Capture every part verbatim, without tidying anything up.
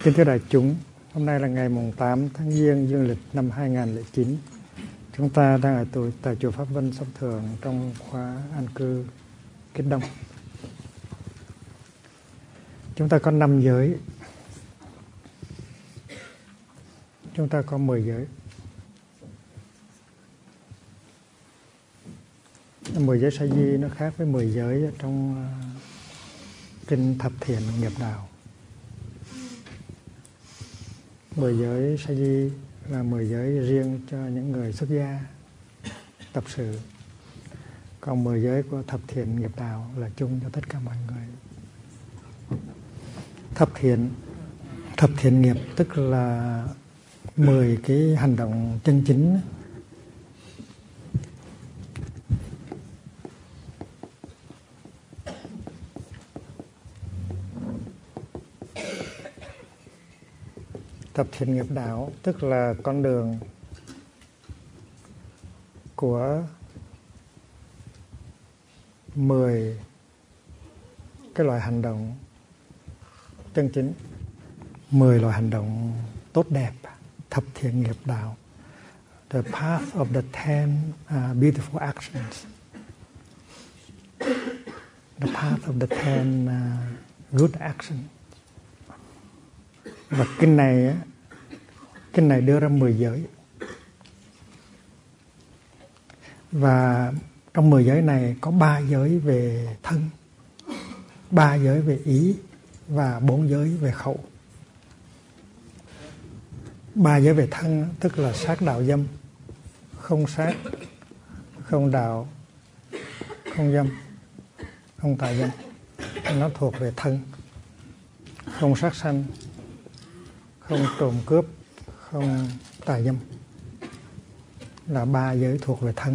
Kính thưa đại chúng, hôm nay là ngày mùng tám tháng Giêng dương lịch năm hai nghìn không trăm lẻ chín. Chúng ta đang ở tuổi tại chùa Pháp Vân Sông Thường trong khóa an cư Kết Đông. Chúng ta có năm giới. Chúng ta có mười giới. Mười giới sa di nó khác với mười giới ở trong kinh Thập Thiện Nghiệp Đạo. Mười giới sa di là mười giới riêng cho những người xuất gia, tập sự. Còn mười giới của Thập Thiện Nghiệp Đạo là chung cho tất cả mọi người. Thập thiện, thập thiện nghiệp tức là mười cái hành động chân chính. Thập thiện nghiệp đạo tức là con đường của mười cái loại hành động chân chính, mười loại hành động tốt đẹp, thập thiện nghiệp đạo. The path of the ten uh, beautiful actions. The path of the ten uh, good actions. Và kinh này kinh này đưa ra mười giới. Và trong mười giới này có ba giới về thân, ba giới về ý và bốn giới về khẩu. Ba giới về thân tức là sát đạo dâm, không sát, không đạo, không dâm, không tà dâm. Nó thuộc về thân. Không sát sanh, không trộm cướp, không tà dâm là ba giới thuộc về thân.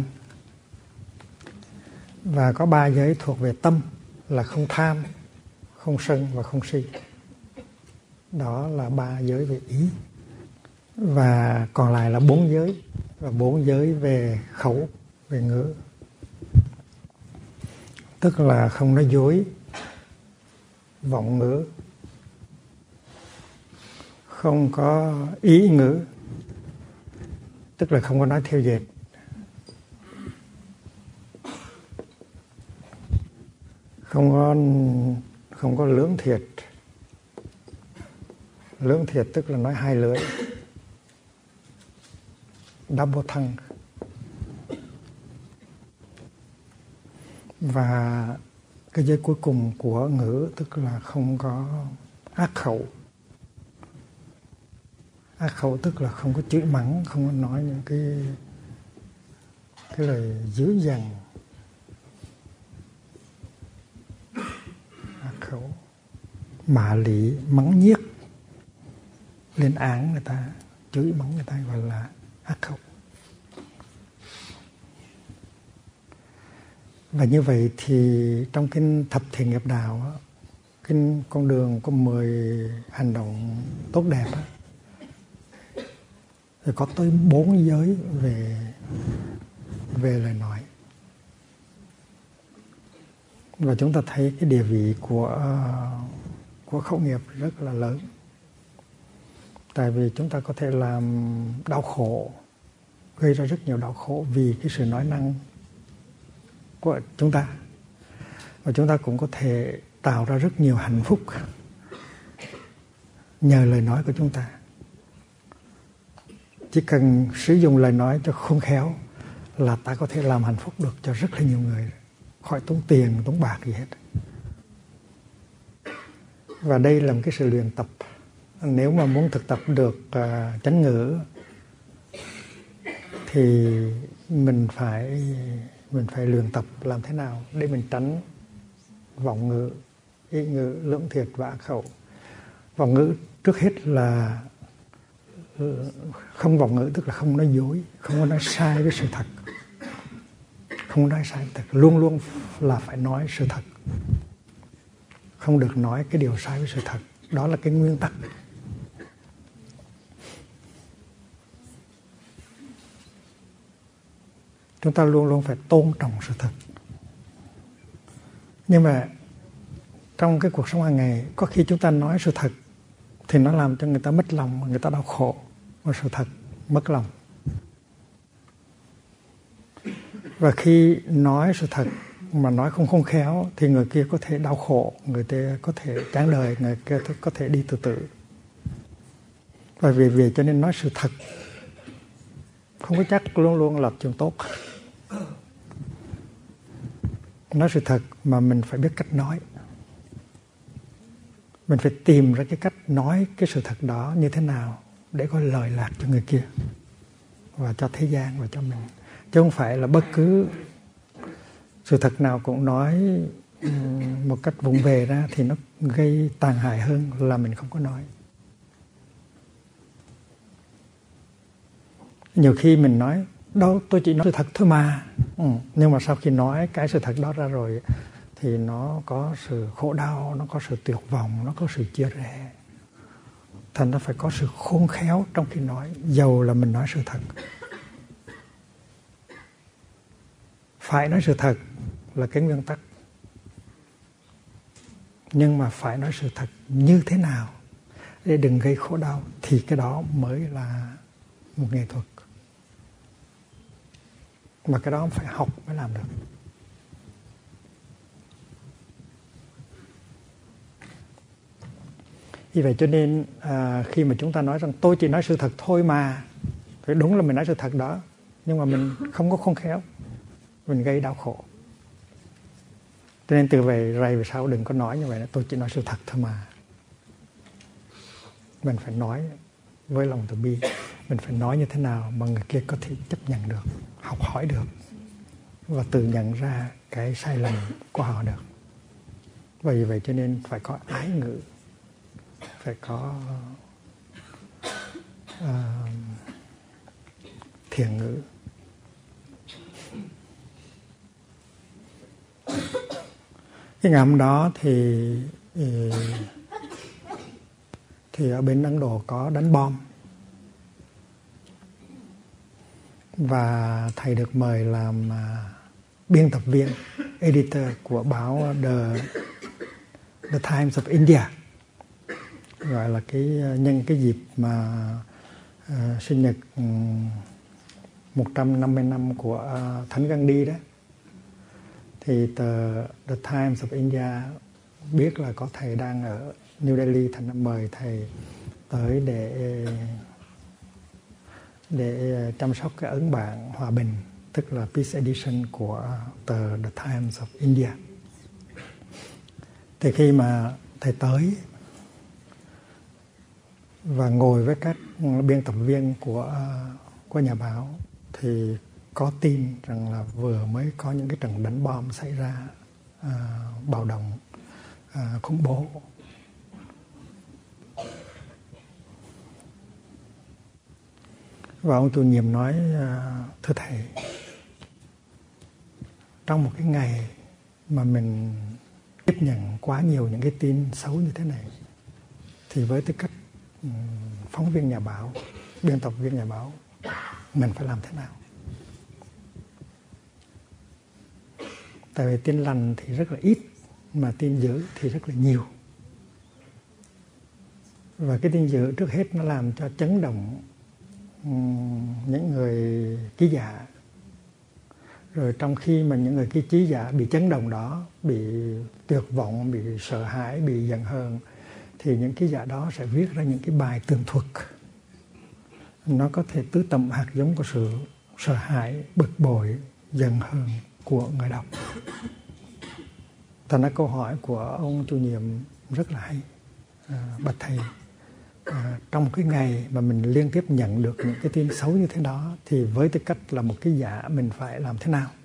Và có ba giới thuộc về tâm là không tham, không sân và không si. Đó là ba giới về ý. Và còn lại là bốn giới, và bốn giới về khẩu, về ngữ. Tức là không nói dối, vọng ngữ, không có ý ngữ, tức là không có nói theo dệt, không có không có lưỡng thiệt. Lưỡng thiệt tức là nói hai lưỡi, double tongue. Và cái giới cuối cùng của ngữ tức là không có ác khẩu. Ác khẩu tức là không có chửi mắng, không có nói những cái cái lời dữ dằn. Ác khẩu, mạ lị, mắng nhiếc, lên án người ta, chửi mắng người ta gọi là ác khẩu. Và như vậy thì trong kinh Thập Thiện Nghiệp Đạo, kinh con đường có mười hành động tốt đẹp đó, thì có tới bốn giới về về lời nói. Và chúng ta thấy cái địa vị của của khẩu nghiệp rất là lớn. Tại vì chúng ta có thể làm đau khổ, gây ra rất nhiều đau khổ vì cái sự nói năng của chúng ta. Và chúng ta cũng có thể tạo ra rất nhiều hạnh phúc nhờ lời nói của chúng ta. Chỉ cần sử dụng lời nói cho khôn khéo là ta có thể làm hạnh phúc được cho rất là nhiều người, khỏi tốn tiền, tốn bạc gì hết. Và đây là một cái sự luyện tập. Nếu mà muốn thực tập được uh, chánh ngữ thì mình phải mình phải luyện tập làm thế nào để mình tránh vọng ngữ, ý ngữ, lưỡng thiệt và ác khẩu. Vọng ngữ trước hết là không vọng ngữ, tức là không nói dối, không có nói sai với sự thật. Không nói sai với thật, luôn luôn là phải nói sự thật. Không được nói cái điều sai với sự thật. Đó là cái nguyên tắc. Chúng ta luôn luôn phải tôn trọng sự thật. Nhưng mà trong cái cuộc sống hàng ngày, có khi chúng ta nói sự thật thì nó làm cho người ta mất lòng, người ta đau khổ. Và sự thật mất lòng. Và khi nói sự thật mà nói không không khéo thì người kia có thể đau khổ, người kia có thể chán đời, người kia có thể đi tự tử. Và vì vậy cho nên nói sự thật không có chắc luôn luôn là chuyện tốt. Nói sự thật mà mình phải biết cách nói. Mình phải tìm ra cái cách nói cái sự thật đó như thế nào để có lời lạc cho người kia và cho thế gian và cho mình. Chứ không phải là bất cứ sự thật nào cũng nói một cách vụng về ra thì nó gây tàn hại hơn là mình không có nói. Nhiều khi mình nói đâu tôi chỉ nói sự thật thôi mà, ừ. nhưng mà sau khi nói cái sự thật đó ra rồi thì nó có sự khổ đau, nó có sự tuyệt vọng, nó có sự chia rẽ. Thành nó phải có sự khôn khéo trong khi nói, dầu là mình nói sự thật. Phải nói sự thật là cái nguyên tắc. Nhưng mà phải nói sự thật như thế nào để đừng gây khổ đau thì cái đó mới là một nghệ thuật. Mà cái đó phải học mới làm được. Vì vậy cho nên à, khi mà chúng ta nói rằng tôi chỉ nói sự thật thôi mà, thì đúng là mình nói sự thật đó, nhưng mà mình không có khôn khéo, mình gây đau khổ. Cho nên từ về rày về sau đừng có nói như vậy, tôi chỉ nói sự thật thôi mà. Mình phải nói với lòng từ bi, mình phải nói như thế nào mà người kia có thể chấp nhận được, học hỏi được và tự nhận ra cái sai lầm của họ được. Và vì vậy cho nên phải có ái ngữ, phải có uh, thiện ngữ. Cái ngày hôm đó thì thì ở bên Ấn Độ có đánh bom và thầy được mời làm uh, biên tập viên, editor của báo The The Times of India, gọi là cái nhân cái dịp mà uh, sinh nhật um, một trăm năm mươi năm của uh, Thánh Gandhi đó, thì tờ The Times of India biết là có thầy đang ở New Delhi, thành ra mời thầy tới để để chăm sóc cái ấn bản hòa bình, tức là Peace Edition của tờ The Times of India. Thì khi mà thầy tới và ngồi với các biên tập viên của của nhà báo thì có tin rằng là vừa mới có những cái trận đánh bom xảy ra, à, bạo động, à, khủng bố. Và ông chủ nhiệm nói, à, thưa thầy, trong một cái ngày mà mình tiếp nhận quá nhiều những cái tin xấu như thế này, thì với tư cách um, phóng viên nhà báo, biên tập viên nhà báo, mình phải làm thế nào? Tại vì tin lành thì rất là ít, mà tin dữ thì rất là nhiều. Và cái tin dữ trước hết nó làm cho chấn động um, những người ký giả. Rồi trong khi mà những người ký ký giả bị chấn động đó, bị tuyệt vọng, bị sợ hãi, bị giận hờn, thì những ký giả đó sẽ viết ra những cái bài tường thuật. Nó có thể tưới tẩm hạt giống của sự sợ hãi, bực bội, giận hờn của người đọc. Thành ra câu hỏi của ông chủ nhiệm rất là hay. À, bạch thầy, à, trong cái ngày mà mình liên tiếp nhận được những cái tin xấu như thế đó, thì với tư cách là một cái giả mình phải làm thế nào?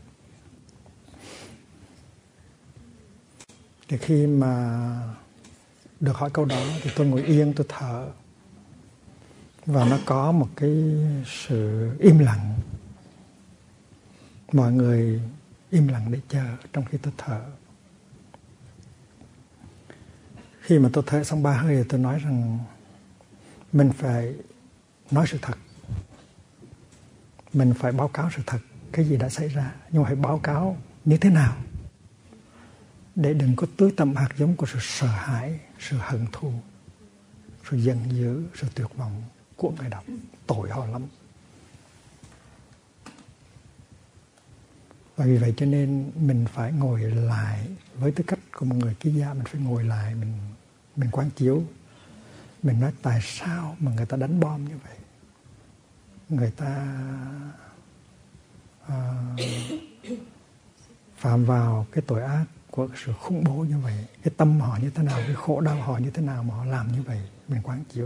Thì khi mà được hỏi câu đó thì tôi ngồi yên, tôi thở. Và nó có một cái sự im lặng. Mọi người im lặng để chờ trong khi tôi thở. Khi mà tôi thở xong ba hơi thì tôi nói rằng mình phải nói sự thật. Mình phải báo cáo sự thật, cái gì đã xảy ra. Nhưng mà phải báo cáo như thế nào để đừng có tưới tẩm hạt giống của sự sợ hãi, sự hận thù, sự sự giận dữ, sự tuyệt vọng của người đọc. Tội họ lắm. Và vì vậy cho nên mình phải ngồi lại, với tư cách của một người ký giả, mình phải ngồi lại, mình mình quán chiếu, mình nói tại sao mà người ta đánh bom như vậy, người ta uh, phạm vào cái tội ác của cái sự khủng bố như vậy, cái tâm họ như thế nào, cái khổ đau họ như thế nào mà họ làm như vậy, mình quán chiếu.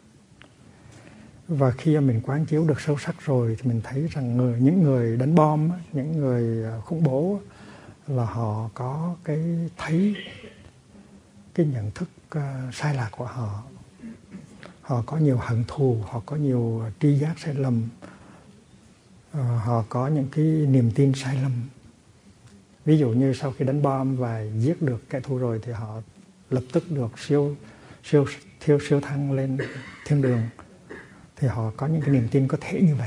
Và khi mình quán chiếu được sâu sắc rồi thì mình thấy rằng người, những người đánh bom, những người khủng bố là họ có cái thấy cái nhận thức uh, sai lạc của họ. Họ có nhiều hận thù, họ có nhiều tri giác sai lầm, uh, họ có những cái niềm tin sai lầm. Ví dụ như sau khi đánh bom và giết được kẻ thù rồi thì họ lập tức được siêu siêu siêu siêu thăng lên thiên đường. Thì họ có những cái niềm tin có thể như vậy.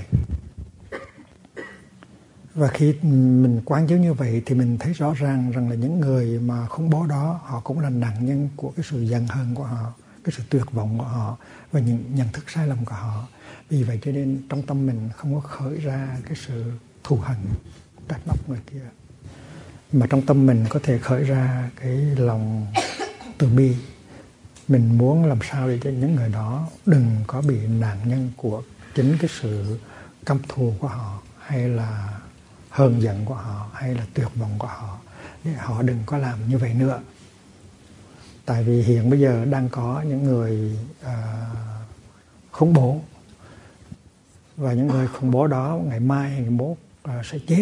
Và khi mình quán chiếu như vậy thì mình thấy rõ ràng rằng là những người mà khủng bố đó, họ cũng là nạn nhân của cái sự giận hờn của họ, cái sự tuyệt vọng của họ và những nhận thức sai lầm của họ. Vì vậy cho nên trong tâm mình không có khởi ra cái sự thù hằn, trách móc người kia, mà trong tâm mình có thể khởi ra cái lòng từ bi. Mình muốn làm sao để cho những người đó đừng có bị nạn nhân của chính cái sự căm thù của họ, hay là hờn giận của họ, hay là tuyệt vọng của họ, để họ đừng có làm như vậy nữa. Tại vì hiện bây giờ đang có những người uh, khủng bố, và những người khủng bố đó ngày mai hay ngày mốt uh, sẽ chết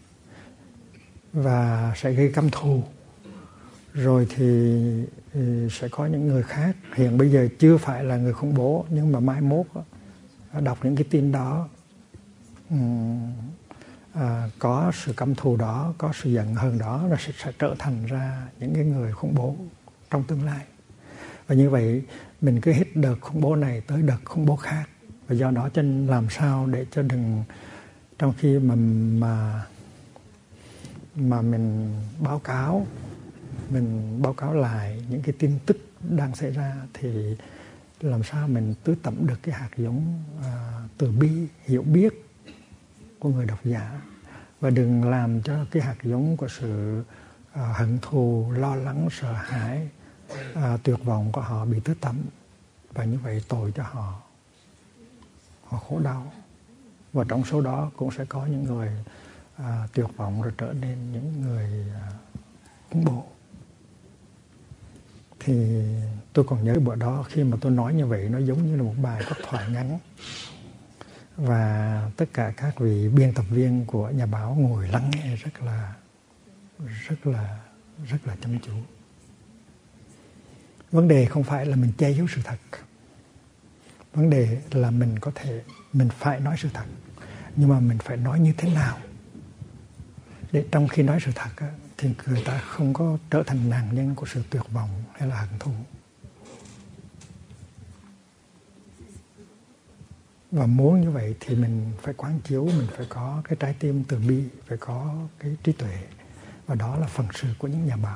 và sẽ gây căm thù. Rồi thì, thì sẽ có những người khác hiện bây giờ chưa phải là người khủng bố, nhưng mà mai mốt đọc những cái tin đó, um, à, có sự căm thù đó, có sự giận hờn đó, nó sẽ, sẽ trở thành ra những cái người khủng bố trong tương lai. Và như vậy mình cứ hết đợt khủng bố này tới đợt khủng bố khác. Và do đó cho nên làm sao để cho đừng, trong khi mà mà mà mình báo cáo mình báo cáo lại những cái tin tức đang xảy ra, thì làm sao mình tưới tẩm được cái hạt giống à, từ bi, hiểu biết của người độc giả, và đừng làm cho cái hạt giống của sự à, hận thù, lo lắng, sợ hãi, à, tuyệt vọng của họ bị tưới tẩm, và như vậy tội cho họ, họ khổ đau. Và trong số đó cũng sẽ có những người à, tuyệt vọng rồi trở nên những người à, khủng bố. Thì tôi còn nhớ bữa đó khi mà tôi nói như vậy, nó giống như là một bài phát thoại ngắn, và tất cả các vị biên tập viên của nhà báo ngồi lắng nghe rất là rất là rất là chăm chú. Vấn đề không phải là mình che giấu sự thật, vấn đề là mình có thể mình phải nói sự thật, nhưng mà mình phải nói như thế nào để trong khi nói sự thật á, thì người ta không có trở thành nạn nhân của sự tuyệt vọng hay là hận thù. Và muốn như vậy thì mình phải quán chiếu, mình phải có cái trái tim từ bi, phải có cái trí tuệ, và đó là phần sự của những nhà báo.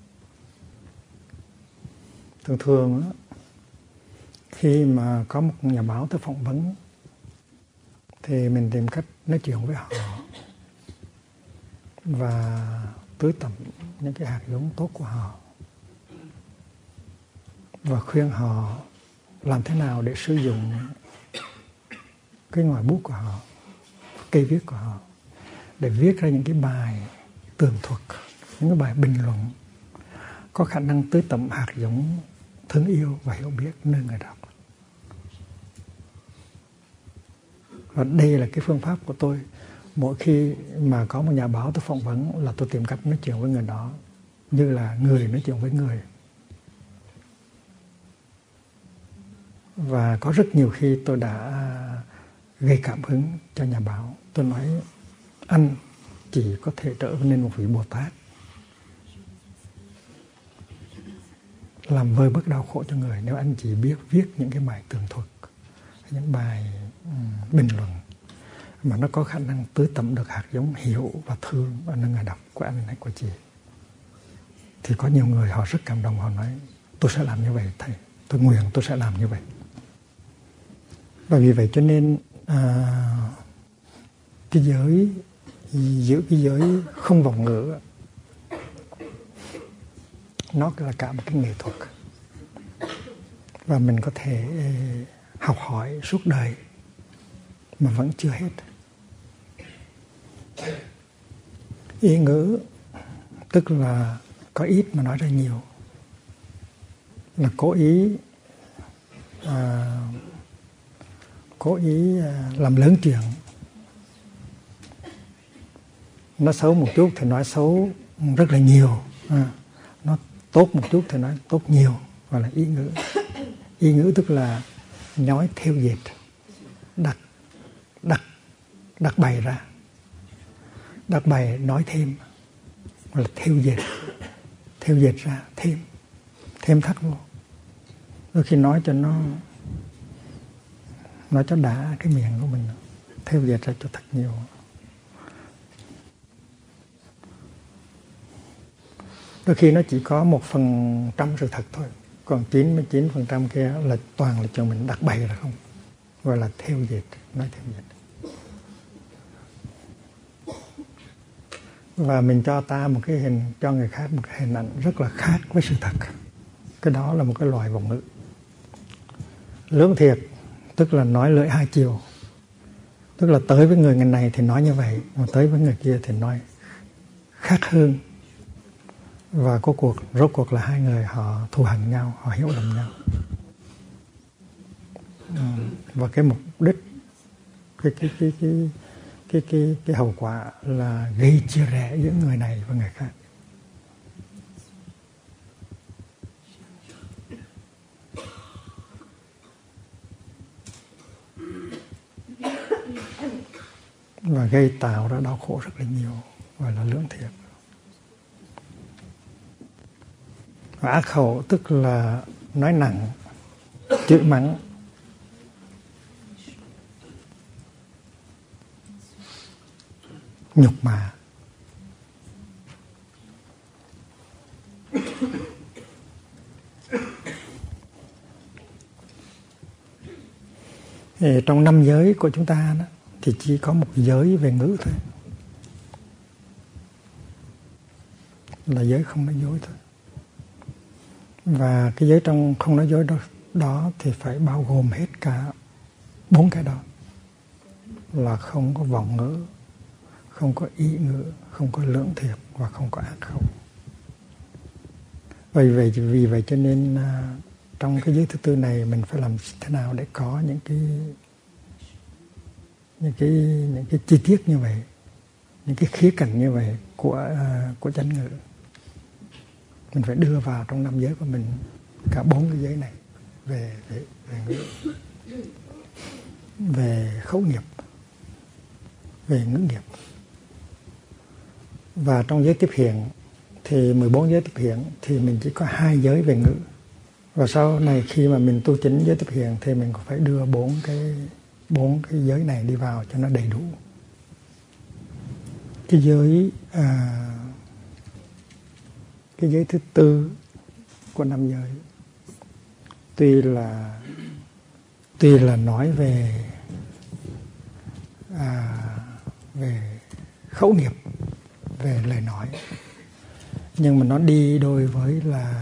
Thường thường á, khi mà có một nhà báo tới phỏng vấn thì mình tìm cách nói chuyện với họ và tưới tẩm những cái hạt giống tốt của họ, và khuyên họ làm thế nào để sử dụng cái ngòi bút của họ, cây viết của họ, để viết ra những cái bài tường thuật, những cái bài bình luận có khả năng tưới tẩm hạt giống thương yêu và hiểu biết nơi người đọc. Và đây là cái phương pháp của tôi. Mỗi khi mà có một nhà báo tôi phỏng vấn là tôi tìm cách nói chuyện với người đó như là người nói chuyện với người. Và có rất nhiều khi tôi đã gây cảm hứng cho nhà báo. Tôi nói anh chỉ có thể trở nên một vị Bồ Tát, làm vơi bớt đau khổ cho người, nếu anh chỉ biết viết những cái bài tường thuật, những bài um, bình luận mà nó có khả năng tưới tẩm được hạt giống hiểu và thương ở nơi người đọc của anh hay của chị. Thì có nhiều người họ rất cảm động, họ nói tôi sẽ làm như vậy thầy. tôi nguyện tôi sẽ làm như vậy. Và vì vậy cho nên à, cái giới giữ cái giới không vọng ngữ nó là cả một cái nghệ thuật, và mình có thể học hỏi suốt đời mà vẫn chưa hết. Ý ngữ tức là có ít mà nói ra nhiều, là cố ý à, cố ý à, làm lớn chuyện. Nó xấu một chút thì nói xấu rất là nhiều, à, nó tốt một chút thì nói tốt nhiều, gọi là ý ngữ. Ý ngữ tức là nói theo dệt, đặt đặt đặt bày ra, đặt bày nói thêm, gọi là theo dệt, theo dệt ra thêm, thêm thắt vô. Đôi khi nói cho nó nói cho đã cái miệng của mình, theo dệt ra cho thật nhiều. Đôi khi nó chỉ có một phần trăm sự thật thôi, còn chín mươi chín phần trăm kia là toàn là cho mình đặt bày ra không, gọi là theo dệt, nói theo dệt. Và mình cho ta một cái hình, cho người khác một cái hình ảnh rất là khác với sự thật. Cái đó là một cái loại vọng ngữ. Lưỡng thiệt tức là nói lưỡi hai chiều, tức là tới với người này thì nói như vậy, mà tới với người kia thì nói khác hơn. Và có cuộc rốt cuộc là hai người họ thù hằn nhau, họ hiểu lầm nhau. Và cái mục đích, cái cái cái cái cái cái cái hậu quả là gây chia rẽ giữa người này và người khác. Và gây tạo ra đau khổ rất là nhiều, gọi là lưỡng thiệt. Và ác khẩu tức là nói nặng, chửi mắng, nhục mạ. Thì trong năm giới của chúng ta đó, thì chỉ có một giới về ngữ thôi, là giới không nói dối thôi. Và cái giới trong không nói dối đó, đó thì phải bao gồm hết cả bốn cái đó, là không có vọng ngữ, không có ý ngữ, không có lưỡng thiệt và không có ác khẩu. Vì vậy, vì vậy cho nên à, trong cái giới thứ tư này mình phải làm thế nào để có những cái những cái những cái chi tiết như vậy, những cái khía cạnh như vậy của uh, của chánh ngữ. Mình phải đưa vào trong năm giới của mình cả bốn cái giới này về về về ngữ, về khẩu nghiệp, về ngữ nghiệp. Và trong giới tiếp hiện thì mười bốn giới tiếp hiện thì mình chỉ có hai giới về ngữ. Và sau này khi mà mình tu chính giới tiếp hiện thì mình cũng phải đưa bốn cái bốn cái giới này đi vào cho nó đầy đủ. Cái giới à, cái giới thứ tư của năm giới tuy là tuy là nói về à, về khẩu nghiệp, về lời nói, nhưng mà nó đi đôi với là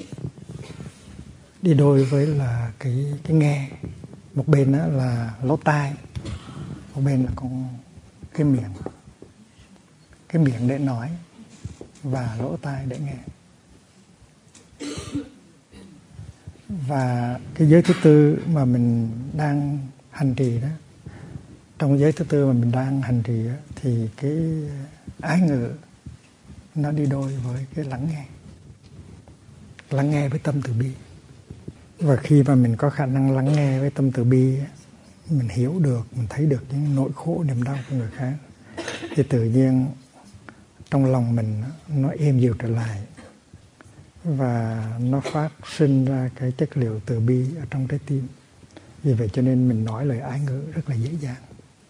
đi đôi với là cái cái nghe. Một bên đó là lỗ tai, một bên là con cái miệng, cái miệng để nói và lỗ tai để nghe. Và cái giới thứ tư mà mình đang hành trì đó, trong giới thứ tư mà mình đang hành trì đó, thì cái ái ngữ nó đi đôi với cái lắng nghe, lắng nghe với tâm từ bi. Và khi mà mình có khả năng lắng nghe với tâm từ bi, mình hiểu được, mình thấy được những nỗi khổ niềm đau của người khác, thì tự nhiên trong lòng mình nó êm dịu trở lại, và nó phát sinh ra cái chất liệu từ bi ở trong trái tim. Vì vậy cho nên mình nói lời ái ngữ rất là dễ dàng,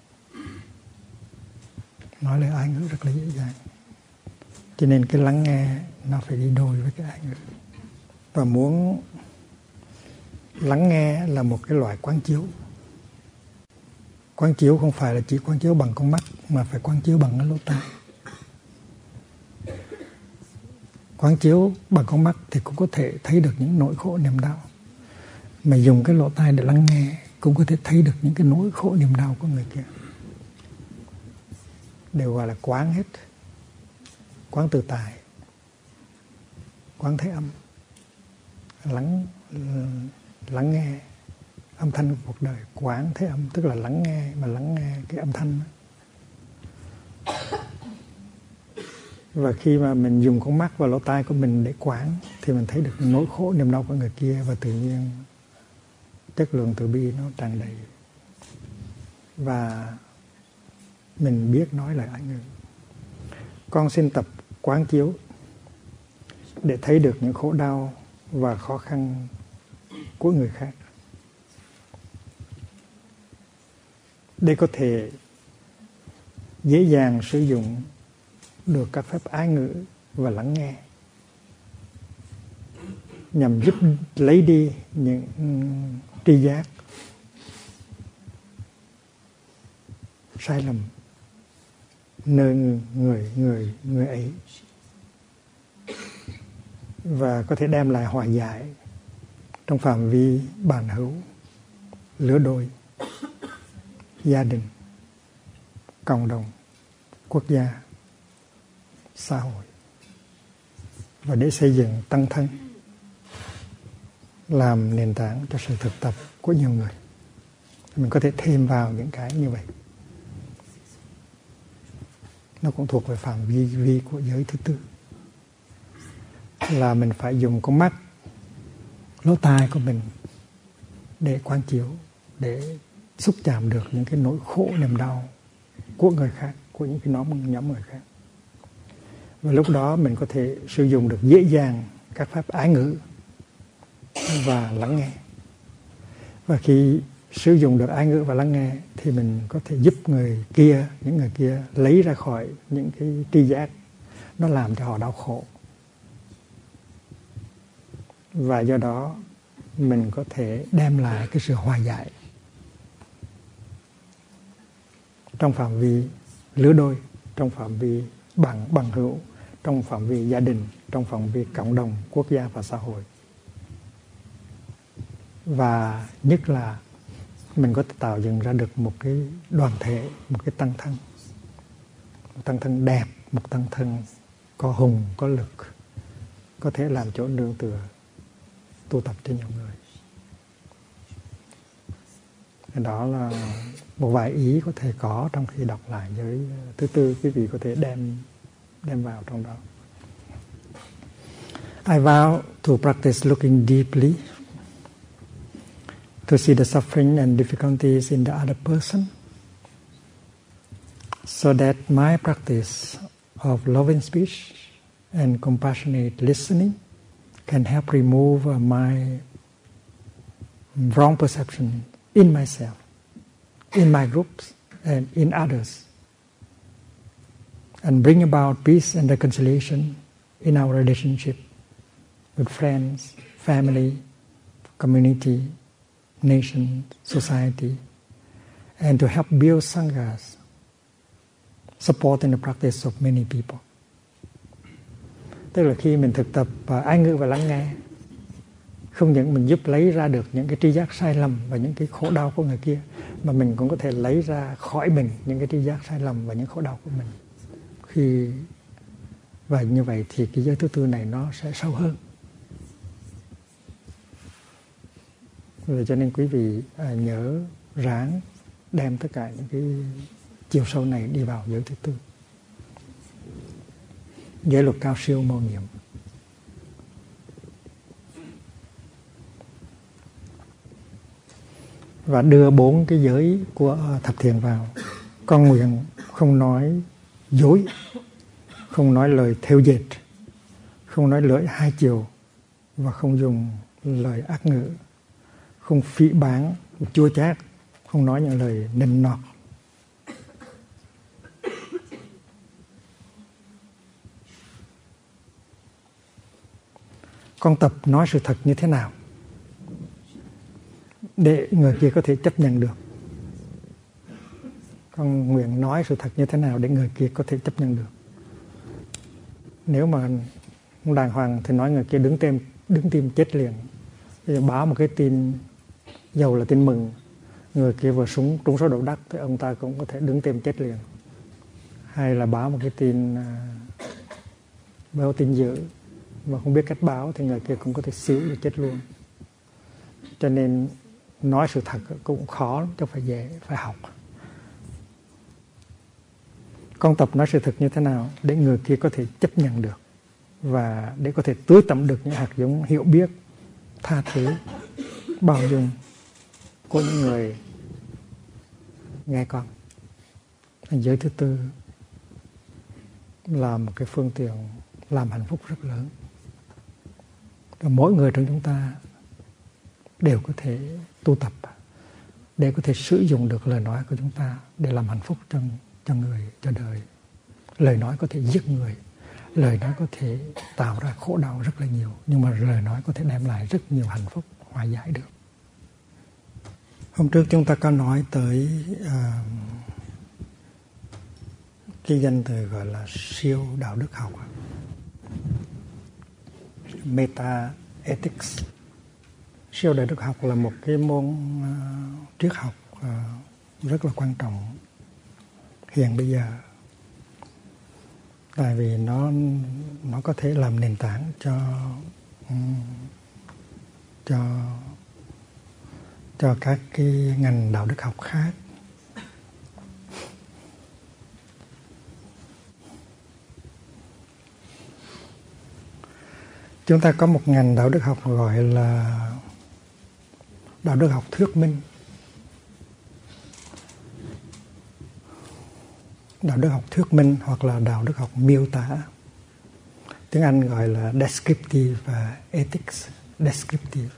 nói lời ái ngữ rất là dễ dàng. Cho nên cái lắng nghe nó phải đi đôi với cái ái ngữ. Và muốn lắng nghe là một cái loại quán chiếu. Quán chiếu không phải là chỉ quán chiếu bằng con mắt, mà phải quán chiếu bằng cái lỗ tai. Quán chiếu bằng con mắt thì cũng có thể thấy được những nỗi khổ niềm đau, mà dùng cái lỗ tai để lắng nghe cũng có thể thấy được những cái nỗi khổ niềm đau của người kia. Đều gọi là quán hết. Quán tự tại, quán thế âm, lắng lắng nghe âm thanh của cuộc đời. Quán thế âm tức là lắng nghe, mà lắng nghe cái âm thanh đó. Và khi mà mình dùng con mắt và lỗ tai của mình để quán thì mình thấy được nỗi khổ niềm đau của người kia, và tự nhiên chất lượng từ bi nó tràn đầy, và mình biết nói lại ái ngữ. Con xin tập quán chiếu để thấy được những khổ đau và khó khăn của người khác, để có thể dễ dàng sử dụng được các phép ái ngữ và lắng nghe, nhằm giúp lấy đi những tri giác sai lầm nơi người người người ấy, và có thể đem lại hòa giải trong phạm vi bạn hữu, lứa đôi, gia đình, cộng đồng, quốc gia, xã hội, và để xây dựng tăng thân làm nền tảng cho sự thực tập của nhiều người. Mình có thể thêm vào những cái như vậy. Nó cũng thuộc về phạm vi vi của giới thứ tư, là mình phải dùng con mắt, lỗ tai của mình để quán chiếu, để xúc chạm được những cái nỗi khổ niềm đau của người khác, của những cái nhóm nhóm người khác. Và lúc đó mình có thể sử dụng được dễ dàng các pháp ái ngữ và lắng nghe. Và khi sử dụng được ái ngữ và lắng nghe thì mình có thể giúp người kia, những người kia lấy ra khỏi những cái tri giác nó làm cho họ đau khổ. Và do đó mình có thể đem lại cái sự hòa giải trong phạm vi lứa đôi, trong phạm vi bằng bằng hữu, trong phạm vi gia đình, trong phạm vi cộng đồng, quốc gia và xã hội. Và nhất là mình có thể tạo dựng ra được một cái đoàn thể, một cái tăng thân, một tăng thân đẹp, một tăng thân có hùng, có lực, có thể làm chỗ nương tựa tu tập cho nhiều người. Đó là một vài ý có thể có trong khi đọc lại giới thứ tư, quý vị có thể đem đem vào trong đó. I vow to practice looking deeply, to see the suffering and difficulties in the other person, so that my practice of loving speech and compassionate listening can help remove my wrong perception in myself, in my groups, and in others, and bring about peace and reconciliation in our relationship with friends, family, community, nation, society, and to help build sanghas, supporting the practice of many people. Tức là khi mình thực tập ái ngữ và lắng nghe, không những mình giúp lấy ra được những cái tri giác sai lầm và những cái khổ đau của người kia, mà mình cũng có thể lấy ra khỏi mình những cái tri giác sai lầm và những khổ đau của mình. Khi và như vậy thì cái giới thứ tư này nó sẽ sâu hơn. Vì cho nên quý vị à, nhớ ráng đem tất cả những cái chiều sâu này đi vào giới thứ tư. Giới luật cao siêu mầu nhiệm. Và đưa bốn cái giới của thập thiện vào. Con nguyện không nói dối, không nói lời thêu dệt, không nói lời hai chiều, và không dùng lời ác ngữ, không phỉ báng, chua chát, không nói những lời nịnh nọt. Con tập nói sự thật như thế nào? để người kia có thể chấp nhận được. Con nguyện nói sự thật như thế nào để người kia có thể chấp nhận được. Nếu mà đàng hoàng thì nói người kia đứng tim đứng tim chết liền. Bây giờ báo một cái tin, dầu là tin mừng, người kia vừa súng trúng số đậu đắc thì ông ta cũng có thể đứng tim chết liền. Hay là báo một cái tin báo tin dữ mà không biết cách báo thì người kia cũng có thể xíu để chết luôn. Cho nên nói sự thật cũng khó lắm, chứ phải dễ, phải học. Con tập nói sự thật như thế nào để người kia có thể chấp nhận được, và để có thể tưới tẩm được những hạt giống hiểu biết, tha thứ, bao dung của những người nghe con. Thành giới thứ tư là một cái phương tiện làm hạnh phúc rất lớn. Và mỗi người trong chúng ta đều có thể tu tập để có thể sử dụng được lời nói của chúng ta để làm hạnh phúc cho, cho người, cho đời. Lời nói có thể giết người, lời nói có thể tạo ra khổ đau rất là nhiều, nhưng mà lời nói có thể đem lại rất nhiều hạnh phúc, hòa giải được. Hôm trước chúng ta có nói tới uh, cái danh từ gọi là siêu đạo đức học, meta ethics. Siêu đạo đức học là một cái môn uh, triết học uh, rất là quan trọng hiện bây giờ, tại vì nó nó có thể làm nền tảng cho um, cho cho các cái ngành đạo đức học khác. Chúng ta có một ngành đạo đức học gọi là đạo đức học thuyết minh. Đạo đức học thuyết minh hoặc là đạo đức học miêu tả. Tiếng Anh gọi là descriptive và ethics. Descriptive.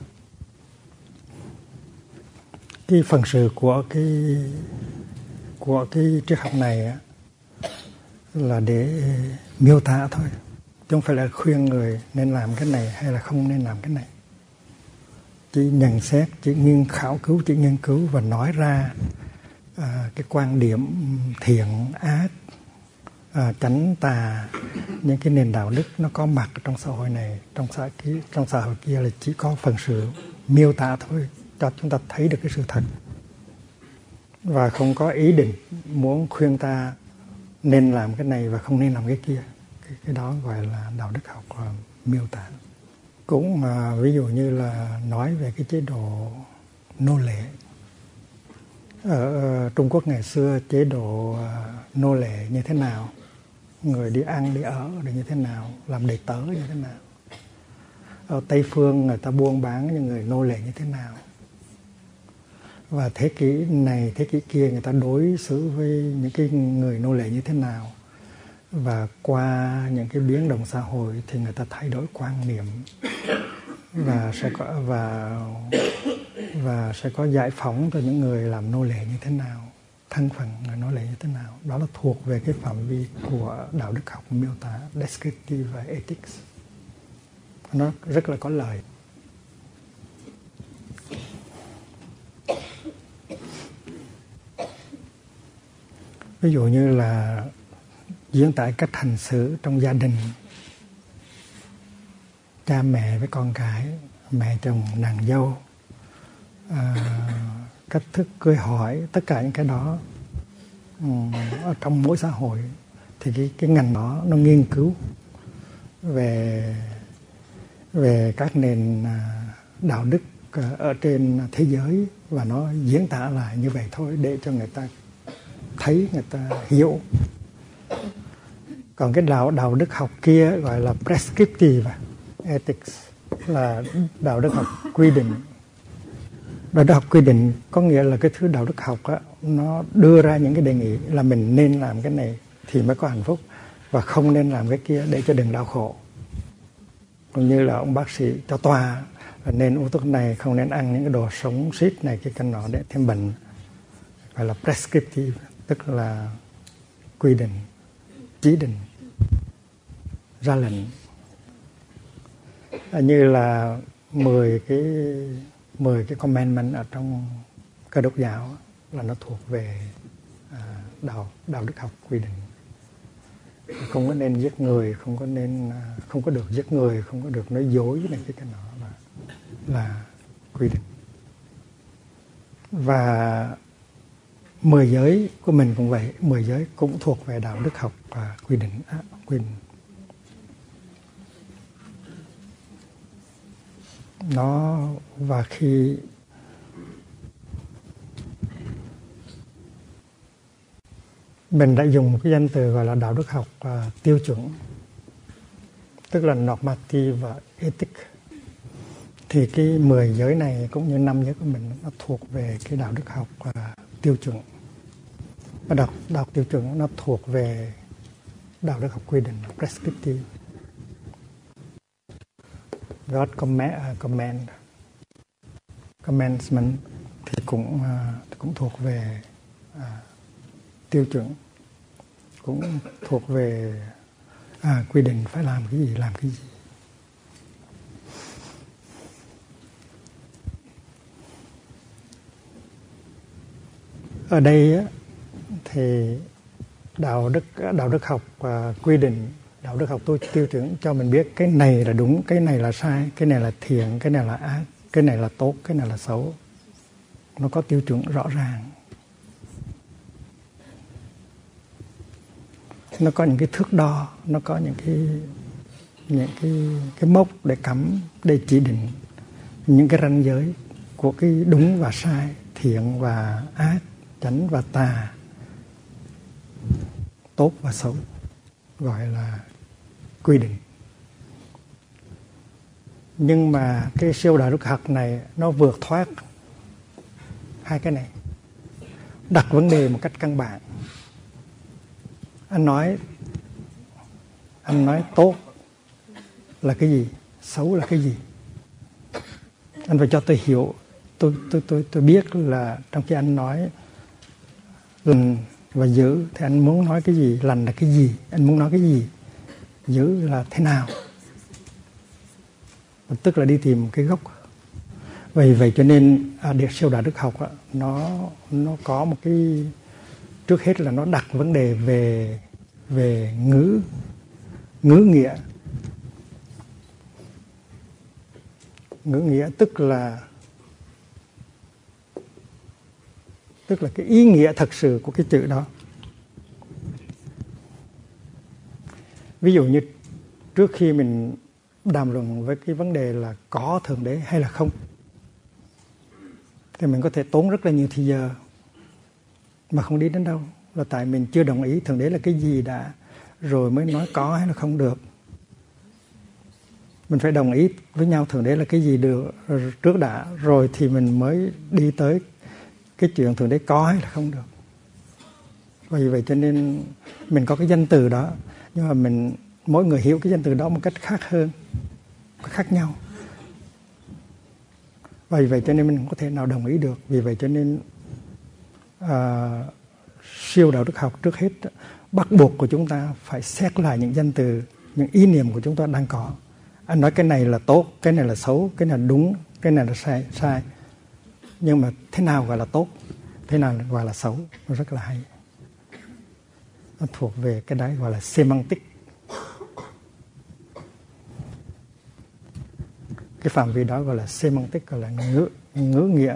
Cái phần sự của cái của cái triết học này á, là để miêu tả thôi, chứ không phải là khuyên người nên làm cái này hay là không nên làm cái này. Chỉ nhận xét, chỉ nghiên khảo cứu, chỉ nghiên cứu và nói ra à, cái quan điểm thiện ác, à, chánh tà, những cái nền đạo đức nó có mặt trong xã hội này, trong xã kia, trong xã hội kia là chỉ có phần sự miêu tả thôi, cho chúng ta thấy được cái sự thật, và không có ý định muốn khuyên ta nên làm cái này và không nên làm cái kia. Cái, cái đó gọi là đạo đức học uh, miêu tả. Cũng uh, ví dụ như là nói về cái chế độ nô lệ. Ở uh, Trung Quốc ngày xưa chế độ uh, nô lệ như thế nào, người đi ăn đi ở thì như thế nào, làm đầy tớ như thế nào. Ở Tây Phương người ta buôn bán những người nô lệ như thế nào. Và thế kỷ này, thế kỷ kia người ta đối xử với những cái người nô lệ như thế nào. Và qua những cái biến động xã hội thì người ta thay đổi quan niệm và sẽ có và và sẽ có giải phóng cho những người làm nô lệ như thế nào, thân phận người nô lệ như thế nào. Đó là thuộc về cái phạm vi của đạo đức học miêu tả, descriptive và ethics. Nó rất là có lời. Ví dụ như là diễn tả cách hành xử trong gia đình, cha mẹ với con cái, mẹ chồng nàng dâu, à, cách thức cưới hỏi, tất cả những cái đó um, ở trong mỗi xã hội thì cái, cái ngành đó nó nghiên cứu về về các nền đạo đức ở trên thế giới, và nó diễn tả lại như vậy thôi để cho người ta thấy, người ta hiểu. Còn cái đạo đạo đức học kia gọi là prescriptive ethics, là đạo đức học quy định. Đạo đức học quy định có nghĩa là cái thứ đạo đức học á, nó đưa ra những cái đề nghị là mình nên làm cái này thì mới có hạnh phúc, và không nên làm cái kia để cho đừng đau khổ. Cũng như là ông bác sĩ cho tòa là nên uống thuốc này, không nên ăn những cái đồ sống xít này kia cái nọ để thêm bệnh. Gọi là prescriptive, tức là quy định, chỉ định, ra lệnh. Như là mười cái mười cái commandment ở trong Cơ Đốc giáo là nó thuộc về à, đạo đạo đức học quy định. Không có nên giết người, không có nên không có được giết người, không có được nói dối này cái cái nọ là là quy định. Và mười giới của mình cũng vậy, mười giới cũng thuộc về đạo đức học và quy định à, quy định. Nó và khi mình đã dùng một cái danh từ gọi là đạo đức học uh, tiêu chuẩn, tức là normative và ethic, thì cái mười giới này cũng như năm giới của mình nó thuộc về cái đạo đức học uh, tiêu chuẩn. Và đạo, đạo tiêu chuẩn nó thuộc về đạo đức học quy định, prescriptive. God command, uh, command commandment thì cũng uh, cũng thuộc về uh, tiêu chuẩn, cũng thuộc về à, quy định phải làm cái gì làm cái gì. Ở đây á, thì đạo đức đạo đức học và quy định, đạo đức học tiêu chuẩn cho mình biết cái này là đúng, cái này là sai, cái này là thiện, cái này là ác, cái này là tốt, cái này là xấu. Nó có tiêu chuẩn rõ ràng. Nó có những cái thước đo, nó có những cái những cái cái mốc để cắm, để chỉ định những cái ranh giới của cái đúng và sai, thiện và ác, chánh và tà, tốt và xấu, gọi là quy định. Nhưng mà cái siêu đạo đức học này nó vượt thoát hai cái này, đặt vấn đề một cách căn bản. Anh nói anh nói tốt là cái gì, xấu là cái gì. Anh phải cho tôi hiểu, tôi tôi tôi tôi biết là trong khi anh nói lành và dữ thì anh muốn nói cái gì, lành là cái gì, anh muốn nói cái gì, dữ là thế nào. Tức là đi tìm cái gốc. Vì vậy cho nên à, siêu đạo đức học á, nó nó có một cái, trước hết là nó đặt vấn đề về về ngữ ngữ nghĩa. Ngữ nghĩa tức là tức là cái ý nghĩa thật sự của cái chữ đó. Ví dụ như trước khi mình đàm luận với cái vấn đề là có Thượng Đế hay là không, thì mình có thể tốn rất là nhiều thời giờ mà không đi đến đâu, là tại mình chưa đồng ý Thượng Đế là cái gì đã, rồi mới nói có hay là không được. Mình phải đồng ý với nhau Thượng Đế là cái gì được trước đã, rồi thì mình mới đi tới cái chuyện Thượng Đế có hay là không được. Vì vậy cho nên mình có cái danh từ đó, nhưng mà mình mỗi người hiểu cái danh từ đó một cách khác hơn, khác nhau. Vì vậy cho nên mình không có thể nào đồng ý được. Vì vậy cho nên à, siêu đạo đức học trước hết bắt buộc của chúng ta phải xét lại những danh từ, những ý niệm của chúng ta đang có. Anh nói cái này là tốt, cái này là xấu, cái này là đúng, cái này là sai, sai. Nhưng mà thế nào gọi là tốt, thế nào gọi là xấu, nó rất là hay. Nó thuộc về cái đấy gọi là semantic. Cái phạm vi đó gọi là semantic, gọi là ngữ, ngữ nghĩa.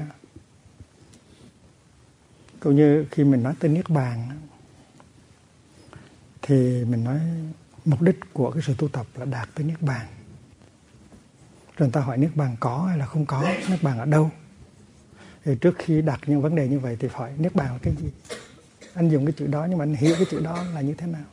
Cũng như khi mình nói tới Niết Bàn thì mình nói mục đích của cái sự tu tập là đạt tới Niết Bàn. Rồi người ta hỏi Niết Bàn có hay là không có, Niết Bàn ở đâu. Thì trước khi đặt những vấn đề như vậy thì hỏi Niết Bàn là cái gì. Anh dùng cái chữ đó nhưng mà anh hiểu cái chữ đó là như thế nào.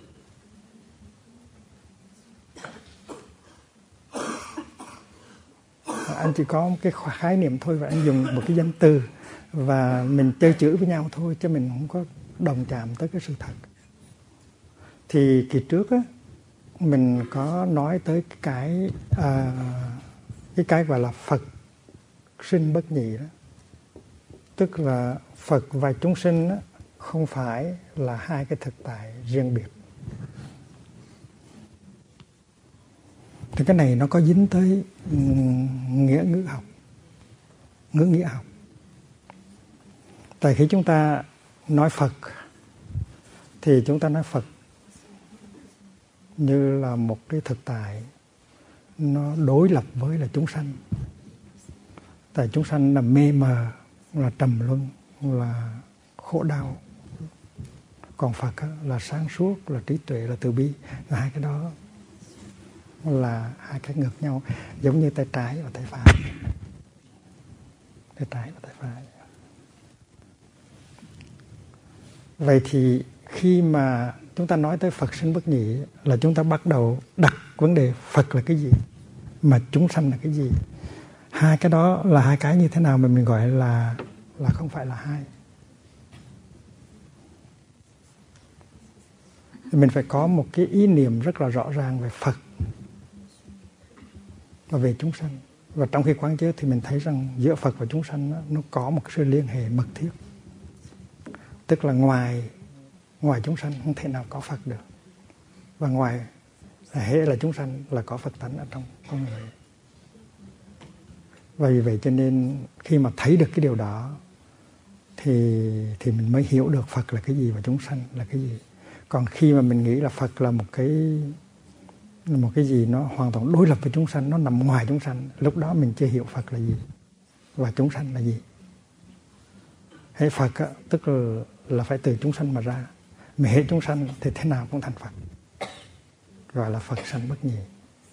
Anh chỉ có một cái khái niệm thôi và anh dùng một cái danh từ và mình chơi chữ với nhau thôi, chứ mình không có đồng chạm tới cái sự thật. Thì kỳ trước á, mình có nói tới cái à, cái cái gọi là Phật sinh bất nhị đó. Tức là Phật và chúng sinh á, không phải là hai cái thực tại riêng biệt. Thì cái này nó có dính tới nghĩa ngữ học. ngữ nghĩa học. Tại khi chúng ta nói Phật thì chúng ta nói Phật như là một cái thực tại nó đối lập với là chúng sanh. Tại chúng sanh là mê mờ, là trầm luân, là khổ đau. Còn Phật là sáng suốt, là trí tuệ, là từ bi. Và hai cái đó là hai cái ngược nhau, giống như tay trái và tay phải. Tay trái và tay phải. Vậy thì khi mà chúng ta nói tới Phật sinh bất nhị là chúng ta bắt đầu đặt vấn đề Phật là cái gì, mà chúng sanh là cái gì. Hai cái đó là hai cái như thế nào mà mình gọi là là không phải là hai. Thì mình phải có một cái ý niệm rất là rõ ràng về Phật và về chúng sanh. Và trong khi quán chiếu thì mình thấy rằng giữa Phật và chúng sanh đó, nó có một sự liên hệ mật thiết. Tức là ngoài ngoài chúng sanh không thể nào có Phật được. Và ngoài hễ là chúng sanh là có Phật tánh ở trong con người. Và vì vậy cho nên khi mà thấy được cái điều đó thì thì mình mới hiểu được Phật là cái gì và chúng sanh là cái gì. Còn khi mà mình nghĩ là Phật là một cái một cái gì nó hoàn toàn đối lập với chúng sanh, nó nằm ngoài chúng sanh, lúc đó mình chưa hiểu Phật là gì và chúng sanh là gì. Hay Phật á, tức là, là phải từ chúng sanh mà ra. Mà hết chúng sanh thì thế nào cũng thành Phật. Gọi là Phật sanh bất nhị.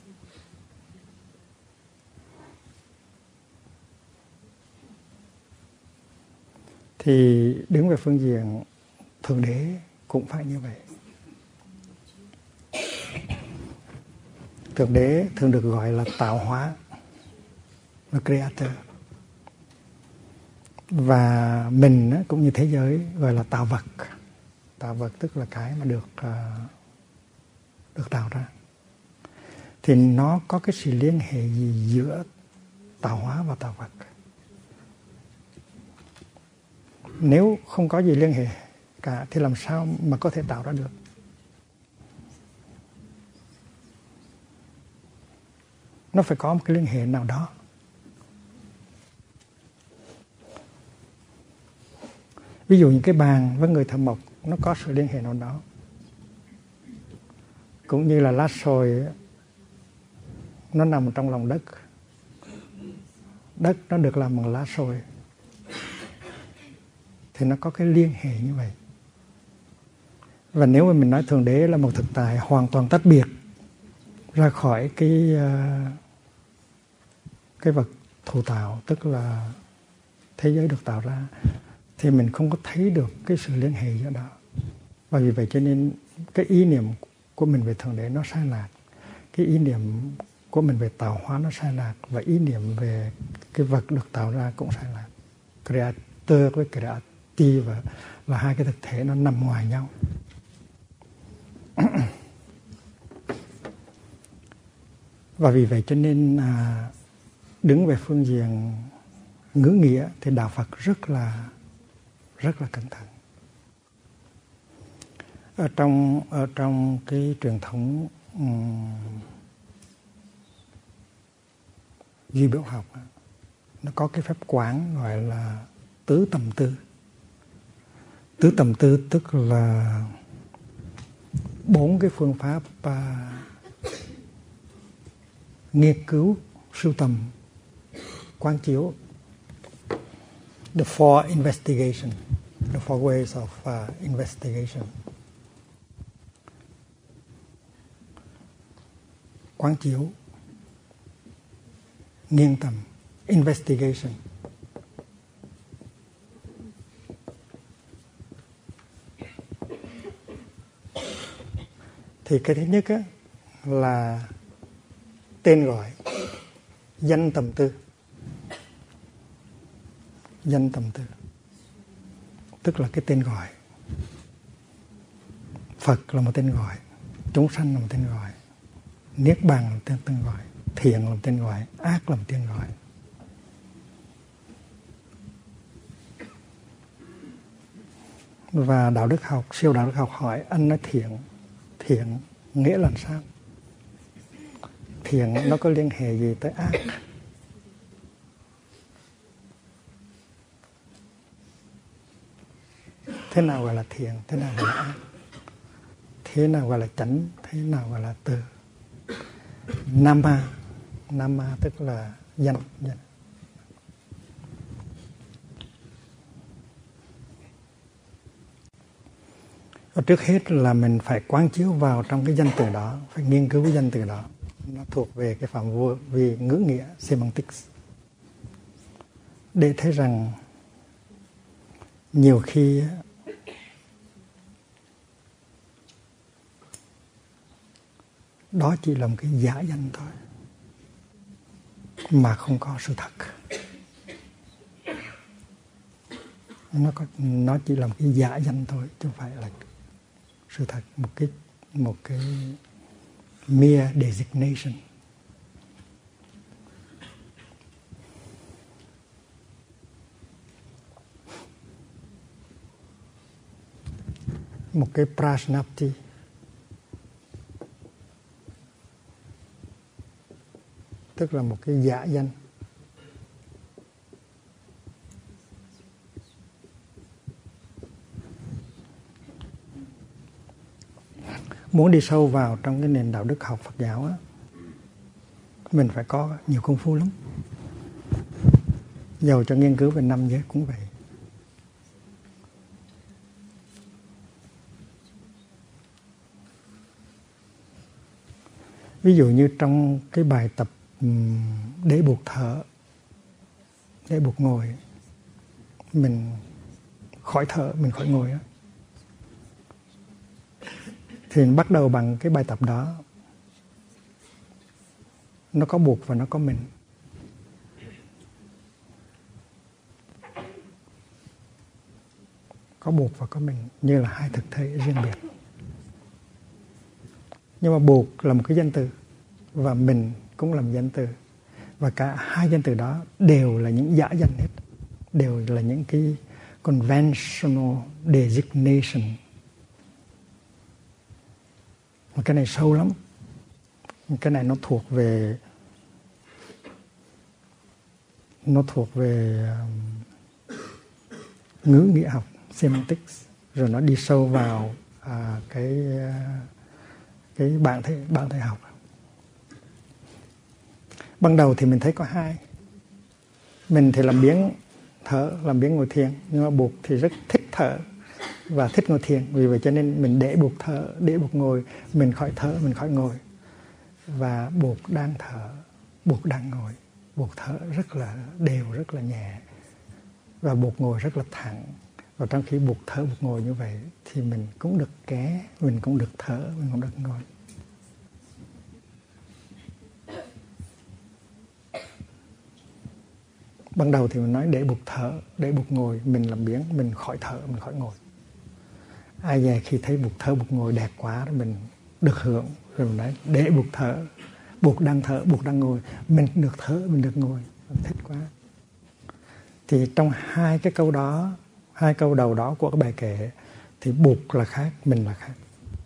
Thì đứng về phương diện Thượng Đế cũng phải như vậy. Thượng Đế thường được gọi là tạo hóa, là Creator. Và mình cũng như thế giới gọi là tạo vật. Tạo vật tức là cái mà được được tạo ra. Thì nó có cái sự liên hệ gì giữa tạo hóa và tạo vật? Nếu không có gì liên hệ cả thì làm sao mà có thể tạo ra được? Nó phải có một cái liên hệ nào đó. Ví dụ như cái bàn với người thợ mộc nó có sự liên hệ nào đó. Cũng như là lá xôi nó nằm trong lòng đất. Đất nó được làm bằng lá xôi. Thì nó có cái liên hệ như vậy. Và nếu mà mình nói Thượng Đế là một thực tại hoàn toàn tách biệt ra khỏi cái cái vật thụ tạo, tức là thế giới được tạo ra, thì mình không có thấy được cái sự liên hệ giữa đó. Và vì vậy cho nên cái ý niệm của mình về Thượng Đế nó sai lạc. Cái ý niệm của mình về tạo hóa nó sai lạc. Và ý niệm về cái vật được tạo ra cũng sai lạc. Creator với creative là hai cái thực thể nó nằm ngoài nhau. Và vì vậy cho nên à, đứng về phương diện ngữ nghĩa thì đạo Phật rất là rất là cẩn thận. Ở trong ở trong cái truyền thống um, duy biểu học, nó có cái phép quán gọi là tứ tầm tư. Tứ tầm tư tức là bốn cái phương pháp uh, nghiên cứu, sưu tầm, quán chiếu. The four investigation, the four ways of uh, investigation. Quán chiếu, nghiên tầm, investigation. Thì cái thứ nhất á, là tên gọi, danh tầm tư. Danh tầm tư tức là cái tên gọi. Phật là một tên gọi, chúng sanh là một tên gọi, niết bàn là một tên, tên gọi, thiện là một tên gọi, ác là một tên gọi. Và đạo đức học, siêu đạo đức học hỏi anh nói thiện, thiện nghĩa là sao? Thiện nó có liên hệ gì tới ác? thế nào gọi là thiện, thế nào gọi là ác, thế nào gọi là chánh, thế nào gọi là từ. Nama, nama tức là danh, danh. Và trước hết là mình phải quán chiếu vào trong cái danh từ đó, phải nghiên cứu cái danh từ đó. Nó thuộc về cái phạm vi ngữ nghĩa semantics. Để thấy rằng nhiều khi đó chỉ là một cái giả danh thôi, mà không có sự thật. Nó có, nó chỉ là một cái giả danh thôi, chứ không phải là sự thật. Một cái một cái mere designation. Một cái prashnapti. Tức là một cái giả danh. Muốn đi sâu vào trong cái nền đạo đức học Phật giáo á, mình phải có nhiều công phu lắm. Dầu cho nghiên cứu về năm giới cũng vậy. Ví dụ như trong cái bài tập để buộc thở, để buộc ngồi, mình khỏi thở, mình khỏi ngồi á, thì mình bắt đầu bằng cái bài tập đó. Nó có buộc và nó có mình. Có buộc và có mình như là hai thực thể riêng biệt. Nhưng mà buộc là một cái danh từ và mình cũng là một danh từ. Và cả hai danh từ đó đều là những giả danh hết. Đều là những cái conventional designation. Và cái này sâu lắm. Cái này nó thuộc về nó thuộc về um, ngữ nghĩa học, semantics, rồi nó đi sâu vào à, cái cái bản thể bản thể học. Ban đầu thì mình thấy có hai. Mình thì làm biếng thở, làm biếng ngồi thiền, nhưng mà buộc thì rất thích thở và thích ngồi thiền. Vì vậy cho nên mình để buộc thở, để buộc ngồi, mình khỏi thở, mình khỏi ngồi. Và buộc đang thở, buộc đang ngồi. Buộc thở rất là đều, rất là nhẹ. Và buộc ngồi rất là thẳng. Và trong khi buộc thở, buộc ngồi như vậy thì mình cũng được ké, mình cũng được thở, mình cũng được ngồi. Ban đầu thì mình nói để buộc thở, để buộc ngồi, mình làm biếng, mình khỏi thở, mình khỏi ngồi. Ai về khi thấy buộc thở, buộc ngồi đẹp quá, mình được hưởng. Rồi mình nói để buộc thở, buộc đang thở, buộc đang ngồi, mình được thở, mình được ngồi. Mình thích quá. Thì trong hai cái câu đó, hai câu đầu đó của cái bài kệ, thì buộc là khác, mình là khác.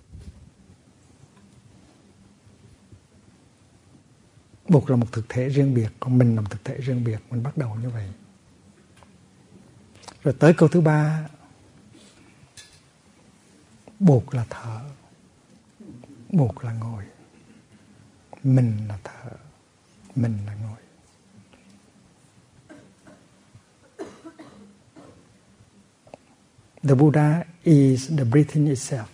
Buộc là một thực thể riêng biệt, còn mình là một thực thể riêng biệt. Mình bắt đầu như vậy. Rồi tới câu thứ ba, buộc là thở, buộc là ngồi, mình là thở, mình là ngồi. The Buddha is the breathing itself.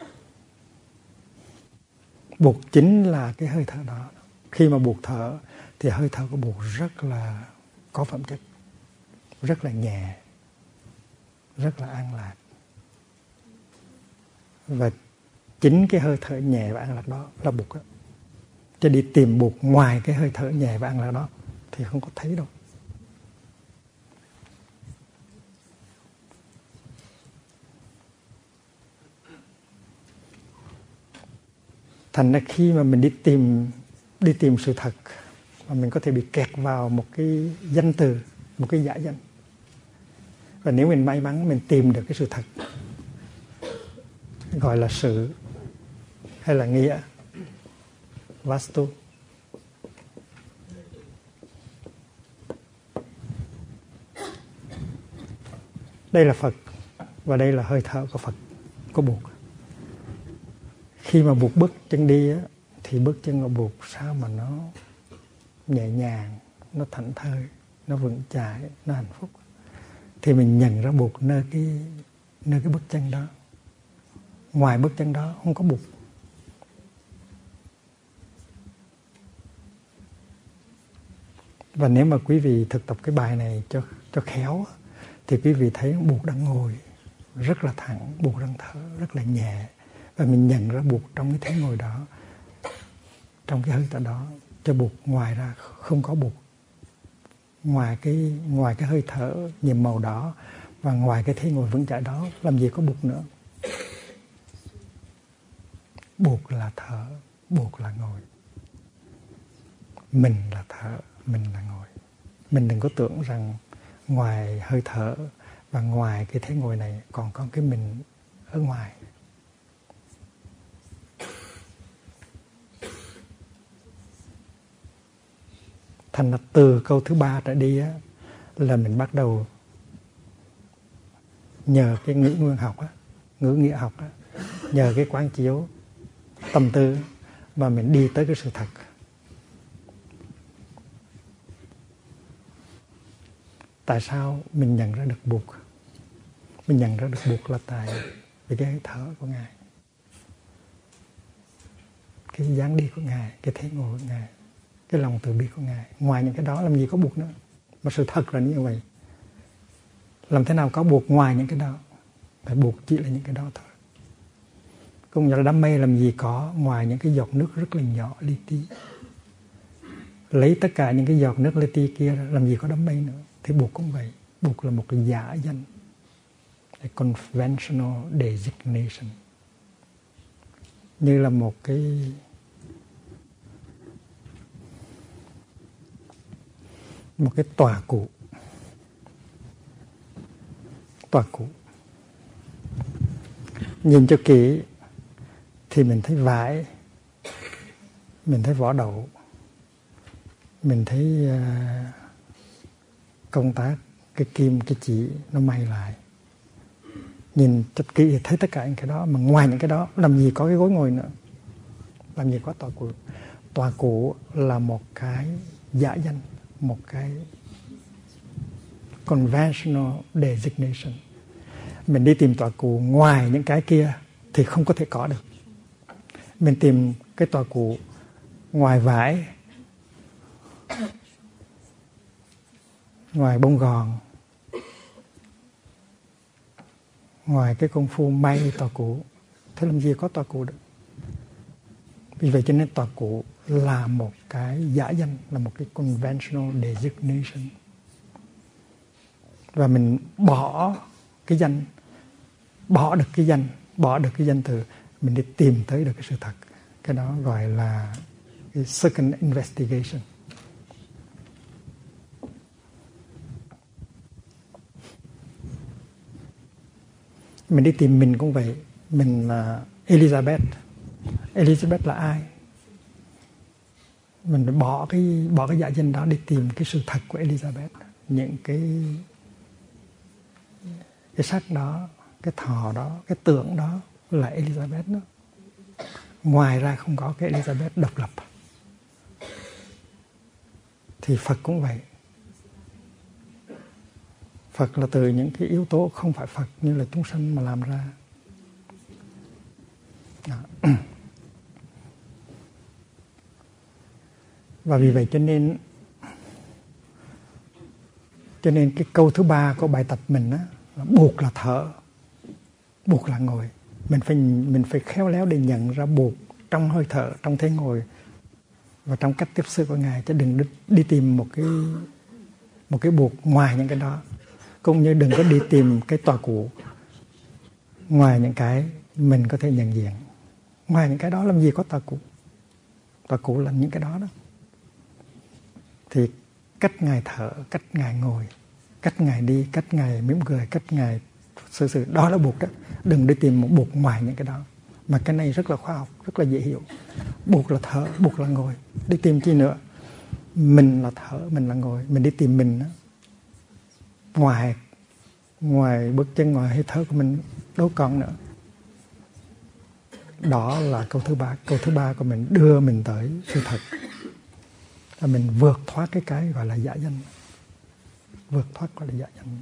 Buộc chính là cái hơi thở đó. Khi mà buộc thở thì hơi thở của buộc rất là có phẩm chất, rất là nhẹ, rất là an lạc. Và chính cái hơi thở nhẹ và an lạc đó là buộc đó. Chứ đi tìm buộc ngoài cái hơi thở nhẹ và an lạc đó thì không có thấy đâu. Thành ra khi mà mình đi tìm đi tìm sự thật, mà mình có thể bị kẹt vào một cái danh từ, một cái giả danh. Và nếu mình may mắn mình tìm được cái sự thật, gọi là sự hay là nghĩa, vastu, đây là Phật, Và đây là hơi thở của Phật, có buộc. Khi mà buộc bước chân đi á, thì bước chân nó buộc sao mà nó nhẹ nhàng, nó thảnh thơi, nó vững chãi, nó hạnh phúc. Thì mình nhận ra buộc nơi cái, nơi cái bước chân đó. Ngoài bước chân đó không có buộc. Và nếu mà quý vị thực tập cái bài này cho, cho khéo, thì quý vị thấy buộc đang ngồi rất là thẳng, buộc đang thở rất là nhẹ. Và mình nhận ra buộc trong cái thế ngồi đó, trong cái hơi thở đó, cho buộc ngoài ra không có buộc. Ngoài cái, ngoài cái hơi thở nhiệm màu đó và ngoài cái thế ngồi vững chãi đó, làm gì có buộc nữa. Buộc là thở, buộc là ngồi. Mình là thở, mình là ngồi. Mình đừng có tưởng rằng ngoài hơi thở và ngoài cái thế ngồi này còn có cái mình ở ngoài. Thành ra từ câu thứ ba trở đi á, là mình bắt đầu nhờ cái ngữ nguyên học á, ngữ nghĩa học á, nhờ cái quán chiếu tâm tư mà mình đi tới cái sự thật. Tại sao mình nhận ra được buộc? Mình nhận ra được buộc là tại vì cái hơi thở của Ngài, cái dáng đi của Ngài, cái thế ngồi của Ngài, cái lòng từ bi của Ngài. Ngoài những cái đó làm gì có buộc nữa. Mà sự thật là như vậy. Làm thế nào có buộc ngoài những cái đó? Phải buộc chỉ là những cái đó thôi. Cũng như là đám mây làm gì có ngoài những cái giọt nước rất là nhỏ li ti. Lấy tất cả những cái giọt nước li ti kia làm gì có đám mây nữa. Thì buộc cũng vậy. Buộc là một cái giả danh, a conventional designation, như là một cái một cái tòa cụ. Tòa cụ. Nhìn cho kỹ thì mình thấy vải, mình thấy vỏ đậu, mình thấy uh, công tác cái kim, cái chỉ nó may lại. Nhìn thật kỹ thì thấy tất cả những cái đó. Mà ngoài những cái đó làm gì có cái gối ngồi nữa, làm gì có tòa cụ. Tòa cụ là một cái giả danh, một cái conventional designation. Mình đi tìm tòa cụ ngoài những cái kia thì không có thể có được. Mình tìm cái tòa cụ ngoài vải, ngoài bông gòn, ngoài cái công phu may tòa cụ, thế làm gì có tòa cụ được. Vì vậy cho nên tòa cụ là một cái giả danh, là một cái conventional designation. Và mình bỏ cái danh, bỏ được cái danh, bỏ được cái danh từ, mình đi tìm tới được cái sự thật. Cái đó gọi là cái second investigation. Mình đi tìm mình cũng vậy. Mình là Elizabeth. Elizabeth là ai? Mình phải bỏ cái, bỏ cái giả danh đó đi tìm cái sự thật của Elizabeth. Những cái cái sắc đó, cái thọ đó, cái tưởng đó là Elizabeth đó. Ngoài ra không có cái Elizabeth độc lập. Thì Phật cũng vậy. Phật là từ những cái yếu tố không phải Phật như là chúng sanh mà làm ra. Đó. Và vì vậy cho nên cho nên cái câu thứ ba của bài tập mình á, là buộc là thở, buộc là ngồi. Mình phải mình phải khéo léo để nhận ra buộc trong hơi thở, trong thế ngồi và trong cách tiếp xúc của Ngài, chứ đừng đi, đi tìm một cái một cái buộc ngoài những cái đó. Cũng như đừng có đi tìm cái tòa cụ ngoài những cái mình có thể nhận diện. Ngoài những cái đó làm gì có tòa cụ. Tòa cụ là những cái đó đó. Thì cách Ngài thở, cách Ngài ngồi, cách Ngài đi, cách Ngài mỉm cười, cách Ngài xử sự, đó là buộc đó. Đừng đi tìm một buộc ngoài những cái đó. Mà cái này rất là khoa học, rất là dễ hiểu. Buộc là thở, buộc là ngồi. Đi tìm chi nữa? Mình là thở, mình là ngồi. Mình đi tìm mình đó. Ngoài ngoài bước chân, ngoài hơi thở của mình, đâu còn nữa. Đó là câu thứ ba. Câu thứ ba của mình đưa mình tới sự thật, là mình vượt thoát cái cái gọi là giả danh, vượt thoát gọi là giả danh.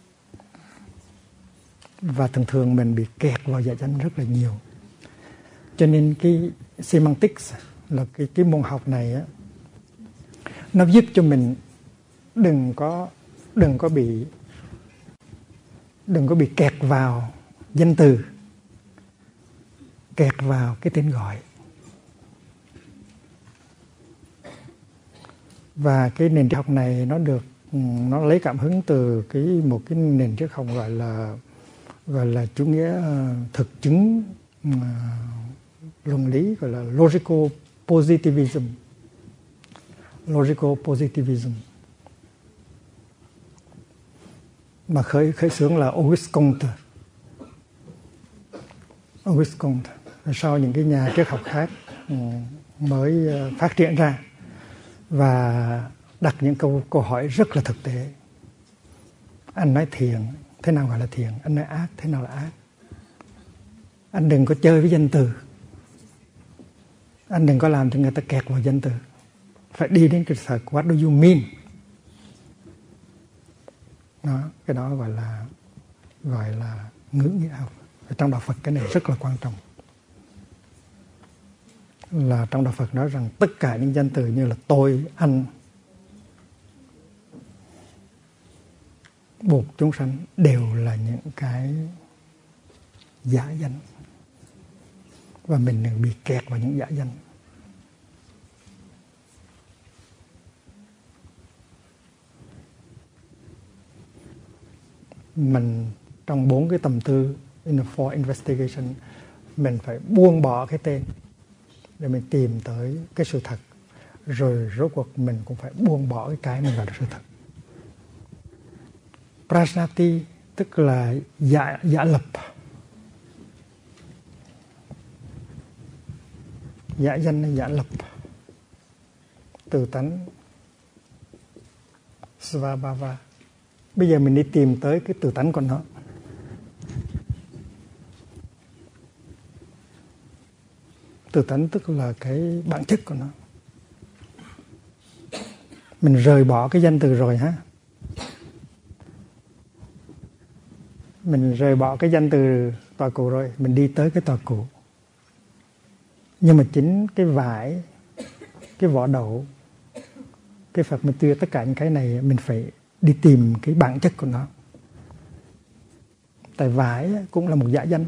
Và thường thường mình bị kẹt vào giả danh rất là nhiều. Cho nên cái semantics là cái cái môn học này á, nó giúp cho mình đừng có đừng có bị đừng có bị kẹt vào danh từ, kẹt vào cái tên gọi. Và cái nền triết học này nó được nó lấy cảm hứng từ cái một cái nền triết học gọi là gọi là chủ nghĩa thực chứng uh, luận lý, gọi là logical positivism. Logical positivism mà khởi khởi xướng là Auguste Comte. Auguste Comte. Sau những cái nhà triết học khác mới phát triển ra và đặt những câu câu hỏi rất là thực tế. Anh nói thiện, thế nào gọi là thiện? Anh nói ác, thế nào là ác? Anh đừng có chơi với danh từ. Anh đừng có làm cho người ta kẹt vào danh từ. Phải đi đến cái thật, what do you mean? Đó, cái đó gọi là gọi là ngữ nghĩa học. Trong đạo Phật cái này rất là quan trọng. Là trong đạo Phật nói rằng tất cả những danh từ như là tôi, anh, buộc chúng sanh đều là những cái giả danh. Và mình đừng bị kẹt vào những giả danh. Mình trong bốn cái tầm tư in the four investigation, mình phải buông bỏ cái tên để mình tìm tới cái sự thật. Rồi rốt cuộc mình cũng phải buông bỏ cái cái mình gọi là sự thật. Prajnati tức là giả, giả lập. Giả danh là giả lập. Từ tánh Svabhava. Bây giờ mình đi tìm tới cái từ tánh của nó. Từ tánh tức là cái bản chất của nó. Mình rời bỏ cái danh từ rồi ha. Mình rời bỏ cái danh từ tọa cụ rồi, mình đi tới cái tọa cụ. Nhưng mà chính cái vải, cái vỏ đậu, cái Phật mình tuyệt tất cả những cái này mình phải đi tìm cái bản chất của nó. Tại vải cũng là một giả danh.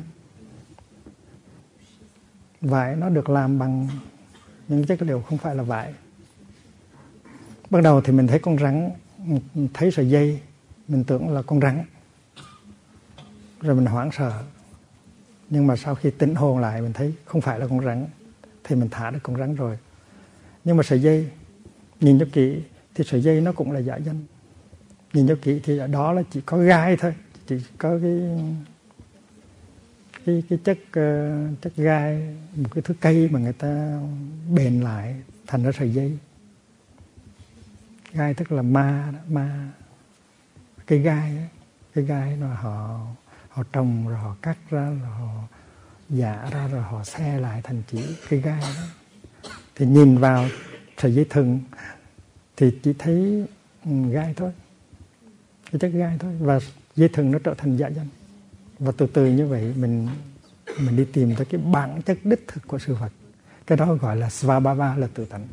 Vải nó được làm bằng những chất liệu không phải là vải. Ban đầu thì mình thấy con rắn, thấy sợi dây, mình tưởng là con rắn. Rồi mình hoảng sợ. Nhưng mà sau khi tỉnh hồn lại mình thấy không phải là con rắn, thì mình thả được con rắn rồi. Nhưng mà sợi dây, nhìn cho kỹ thì sợi dây nó cũng là giả danh. Nhìn cho kỹ thì ở đó là chỉ có gai thôi, chỉ có cái cái, cái chất uh, chất gai, một cái thứ cây mà người ta bền lại thành ra sợi dây. Gai tức là ma, ma cây gai ấy. Cái gai nó họ họ trồng rồi họ cắt ra rồi họ giả ra rồi họ xe lại thành chỉ cây gai đó. Thì nhìn vào sợi dây thừng thì chỉ thấy gai thôi, cái chất gai thôi, và dây thừng nó trở thành giả danh. Và từ từ như vậy mình mình đi tìm tới cái bản chất đích thực của sự vật. Cái đó gọi là Svabhava, là tự tánh.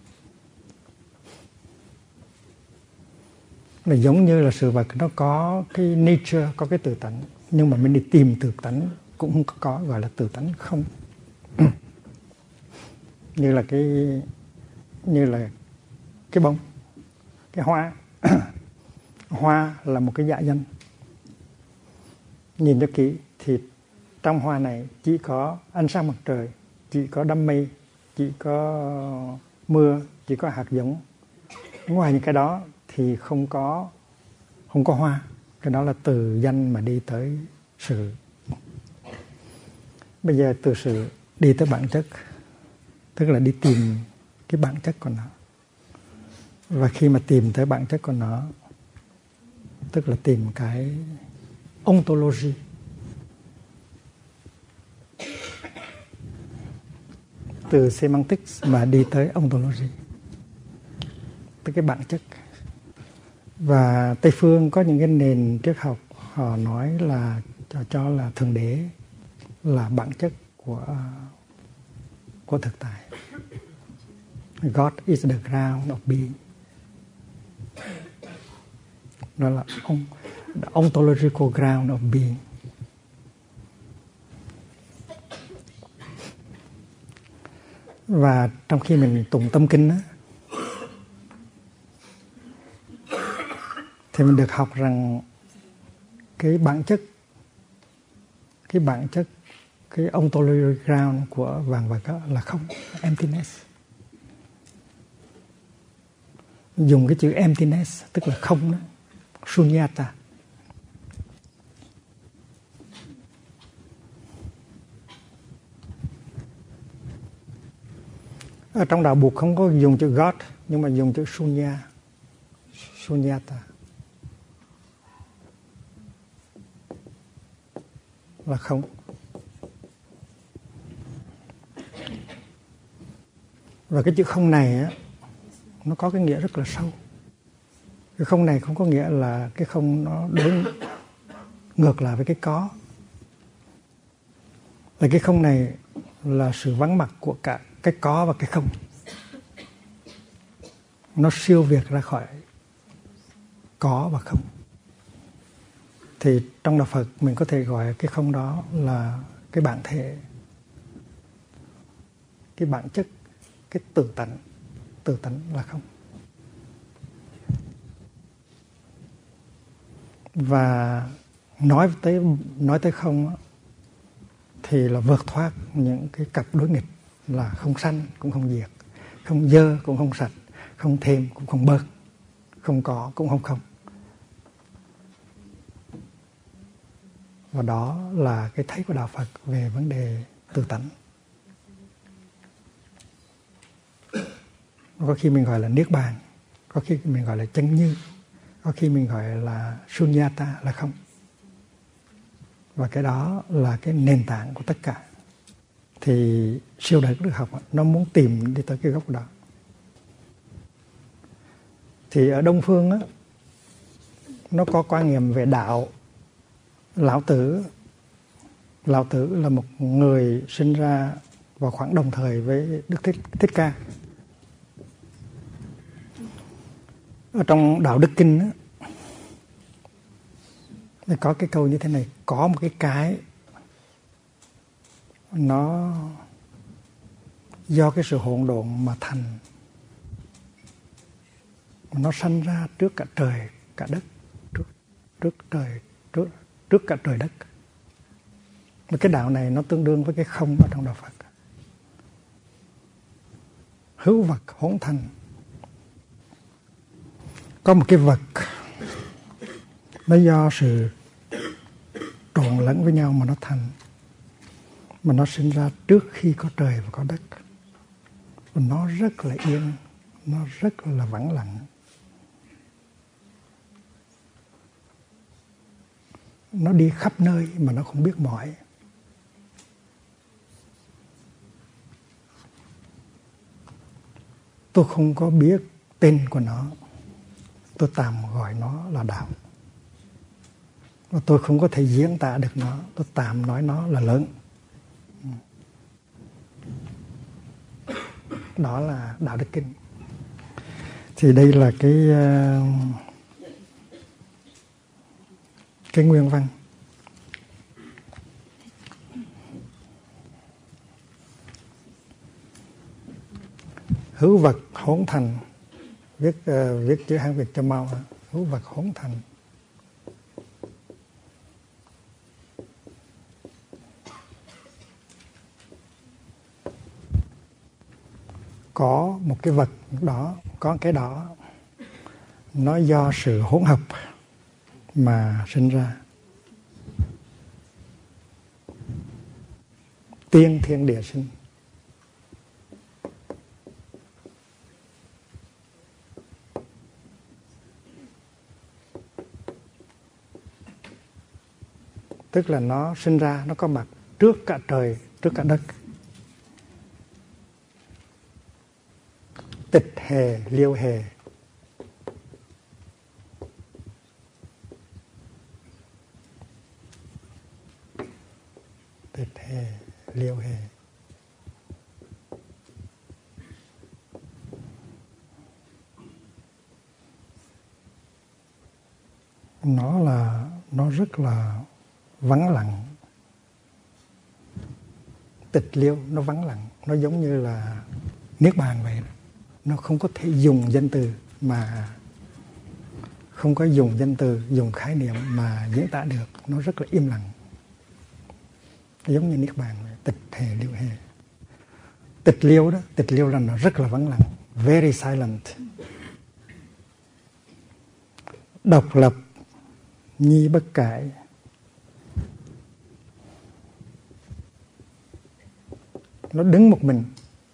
Là giống như là sự vật nó có cái nature, có cái tự tánh, nhưng mà mình đi tìm tự tánh cũng không có, gọi là tự tánh không. Như là cái như là cái bông, cái hoa. Hoa là một cái giả danh. Nhìn cho kỹ thì trong hoa này chỉ có ánh sáng mặt trời, chỉ có đám mây, chỉ có mưa, chỉ có hạt giống. Ngoài những cái đó thì không có không có hoa. Cái đó là từ danh mà đi tới sự. Bây giờ từ sự đi tới bản chất, tức là đi tìm cái bản chất của nó. Và khi mà tìm tới bản chất của nó, tức là tìm cái ontology. Từ semantics mà đi tới ontology, tới cái bản chất. Và Tây phương có những cái nền triết học họ nói là cho cho là thượng đế là bản chất của của thực tại. God is the ground of being. Đó là ông the ontological ground of being. Và trong khi mình tụng tâm kinh á, thì mình được học rằng cái bản chất cái bản chất cái ontological ground của vạn vật đó là không, emptiness. Dùng cái chữ emptiness tức là không đó, shunyata. Ở trong đạo Bụt không có dùng chữ God, nhưng mà dùng chữ shunya, shunyata, là không. Và cái chữ không này á, nó có cái nghĩa rất là sâu. Cái không này không có nghĩa là cái không nó đối ngược lại với cái có. Là cái không này là sự vắng mặt của cả cái có và cái không. Nó siêu việt ra khỏi có và không. Thì trong đạo Phật mình có thể gọi cái không đó là cái bản thể, cái bản chất, cái tự tánh. Tự tánh là không. Và nói tới nói tới không thì là vượt thoát những cái cặp đối nghịch là không sanh cũng không diệt, không dơ cũng không sạch, không thêm cũng không bớt, không có cũng không không. Và đó là cái thấy của đạo Phật về vấn đề tự tánh. Có khi mình gọi là niết bàn, có khi mình gọi là chân như, có khi mình gọi là shunyata, là không. Và cái đó là cái nền tảng của tất cả. Thì siêu đời đức học nó muốn tìm đi tới cái gốc đó. Thì ở Đông Phương á, nó có quan niệm về đạo. Lão Tử Lão Tử là một người sinh ra vào khoảng đồng thời với Đức Thích, Thích Ca. Ở trong Đạo Đức Kinh á, có cái câu như thế này: có một cái cái nó do cái sự hỗn độn mà thành, nó sanh ra trước cả trời cả đất, trước trước trời trước trước cả trời đất. Và cái đạo này nó tương đương với cái không ở trong đạo Phật. Hữu vật hỗn thành. Có một cái vật nó do sự trộn lẫn với nhau mà nó thành, mà nó sinh ra trước khi có trời và có đất. Và nó rất là yên, nó rất là vắng lặng. Nó đi khắp nơi mà nó không biết mỏi. Tôi không có biết tên của nó, tôi tạm gọi nó là đạo. Và tôi không có thể diễn tả được nó, tôi tạm nói nó là lớn. Đó là Đạo Đức Kinh. Thì đây là cái cái nguyên văn. Hữu vật hỗn thành, viết uh, viết chữ Hán Việt cho mau. Hữu vật hỗn thành. Có một cái vật đó, có cái đó, nó do sự hỗn hợp mà sinh ra. Tiên thiên địa sinh. tức là nó sinh ra, nó có mặt trước cả trời, trước cả đất. Tịch hề, liêu hề. Tịch hề, liêu hề. Nó là, nó rất là vắng lặng. Tịch liêu, nó vắng lặng, nó giống như là niết bàn vậy. Nó không có thể dùng danh từ mà không có dùng danh từ, dùng khái niệm mà diễn tả được. Nó rất là im lặng, giống như niết bàn vậy. Tịch hề, liêu hề. Tịch liêu đó, tịch liêu là nó rất là vắng lặng, very silent. Độc lập, nhi bất cải. Nó đứng một mình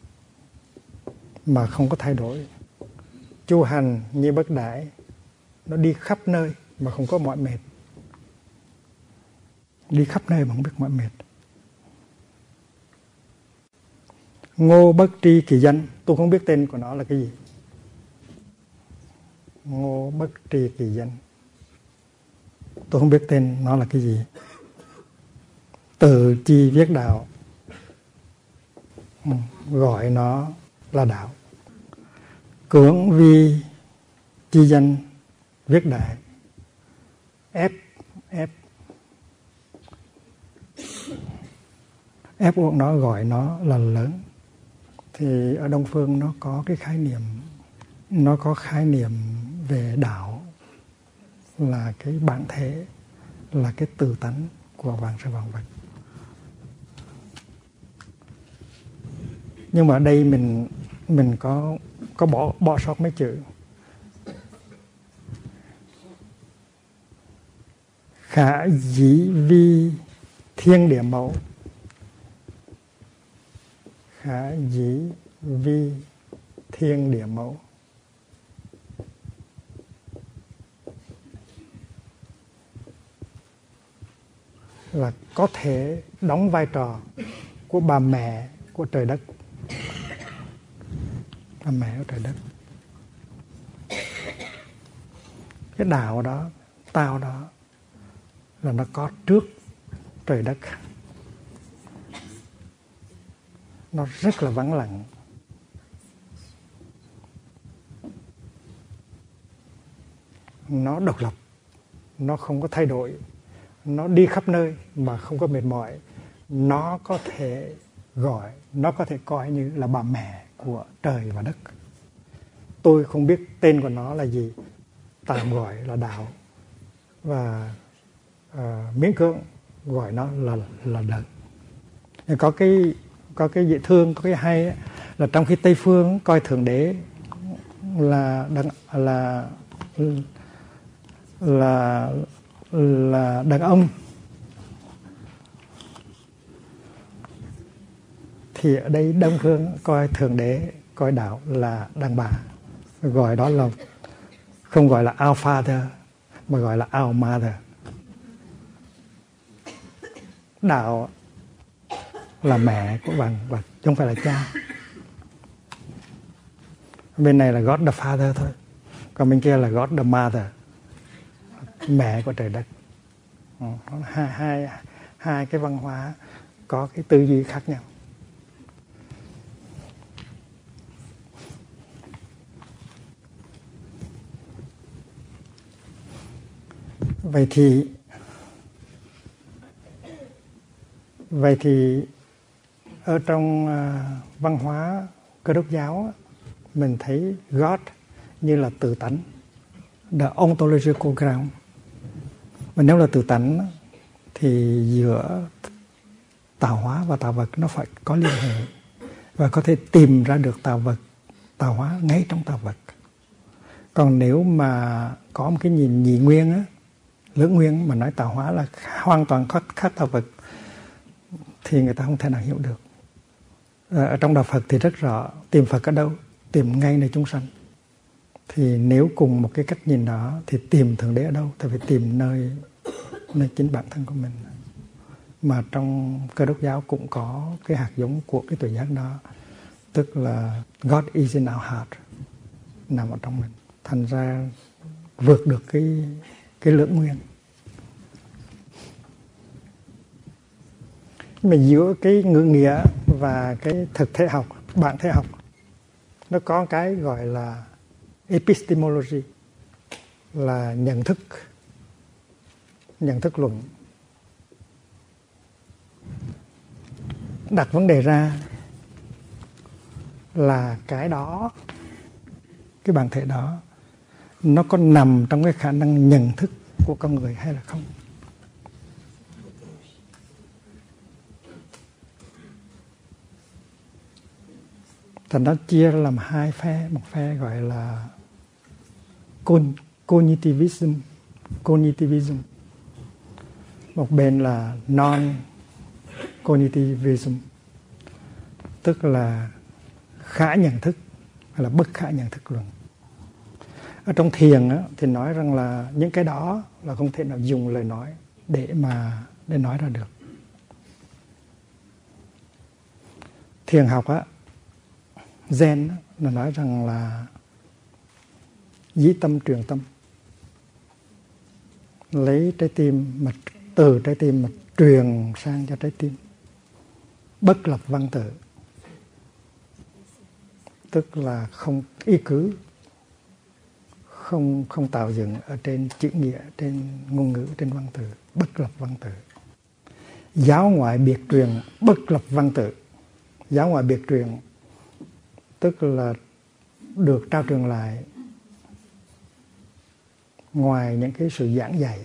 mà không có thay đổi. Chu hành, nhi bất đãi. Nó đi khắp nơi mà không có mỏi mệt. Đi khắp nơi mà không biết mỏi mệt. Ngô bất tri kỳ danh. Tôi không biết tên của nó là cái gì. Ngô bất tri kỳ danh. Tôi không biết tên nó là cái gì. Từ chi viết đạo. Ừ, gọi nó là đạo. Cưỡng vi chi danh viết đại. Ép, ép. Ép buộc nó, gọi nó là lớn. Thì ở Đông Phương nó có cái khái niệm, nó có khái niệm về đạo là cái bản thể, là cái tự tánh của vạn sự vạn vật. Nhưng mà ở đây mình mình có có bỏ bỏ sót mấy chữ. Khả dĩ vi thiên địa mẫu. Khả dĩ vi thiên địa mẫu. Là có thể đóng vai trò của bà mẹ của trời đất. Bà mẹ của trời đất. Cái đạo đó, tao đó là nó có trước trời đất. Nó rất là vắng lặng. Nó độc lập. Nó không có thay đổi. Nó đi khắp nơi mà không có mệt mỏi. Nó có thể gọi, nó có thể coi như là bà mẹ của trời và đất. Tôi không biết tên của nó là gì, tạm gọi là đạo. Và uh, miễn cưỡng gọi nó là là đất. Có cái có cái dễ thương, có cái hay ấy, là trong khi Tây phương coi Thượng Đế là đàn, là là là đàn ông, thì ở đây Đông phương coi Thượng Đế, coi đạo là đàn bà, gọi đó là không gọi là Our Father mà gọi là Our Mother. Đạo là mẹ của vạn vật, chứ không phải là cha. Bên này là God the Father thôi, còn bên kia là God the Mother, mẹ của trời đất. Hai, hai, hai cái văn hóa có cái tư duy khác nhau. Vậy thì Vậy thì ở trong uh, văn hóa Cơ đốc giáo mình thấy God như là tự tánh, the ontological ground. Mà nếu là tự tánh thì giữa tạo hóa và tạo vật nó phải có liên hệ và có thể tìm ra được tạo vật, tạo hóa ngay trong tạo vật. Còn nếu mà có một cái nhìn nhị nguyên á, lưỡng nguyên mà nói tạo hóa là hoàn toàn khác, khác tạo vật thì người ta không thể nào hiểu được. Ở trong đạo Phật thì rất rõ, tìm Phật ở đâu? Tìm ngay nơi chúng sanh. Thì nếu cùng một cái cách nhìn đó thì tìm Thượng Đế ở đâu? Thì phải tìm nơi nơi chính bản thân của mình. mà trong Cơ Đốc giáo cũng có cái hạt giống của cái tuệ giác đó, tức là God is in our heart, nằm ở trong mình, thành ra vượt được cái cái lưỡng nguyên. Mà giữa cái ngữ nghĩa và cái thực thể học, bản thể học, nó có cái gọi là epistemology, là nhận thức, nhận thức luận. Đặt vấn đề ra là cái đó, cái bản thể đó, nó có nằm trong cái khả năng nhận thức của con người hay là không. Thành nó chia làm hai phe, một phe gọi là cognitivism, cognitivism. Một bên là non-cognitivism, tức là khả nhận thức hay là bất khả nhận thức luận. Ở trong thiền á, thì nói rằng là những cái đó là không thể nào dùng lời nói để mà để nói ra được. Thiền học á, Zen á, là nói rằng là dĩ tâm truyền tâm, lấy trái tim mà từ trái tim mà truyền sang cho trái tim, bất lập văn tự, tức là không ý cứ, không không tạo dựng ở trên chữ nghĩa, trên ngôn ngữ, trên văn tự, bất lập văn tự. Giáo ngoại biệt truyền, bất lập văn tự. Giáo ngoại biệt truyền tức là được trao truyền lại ngoài những cái sự giảng dạy,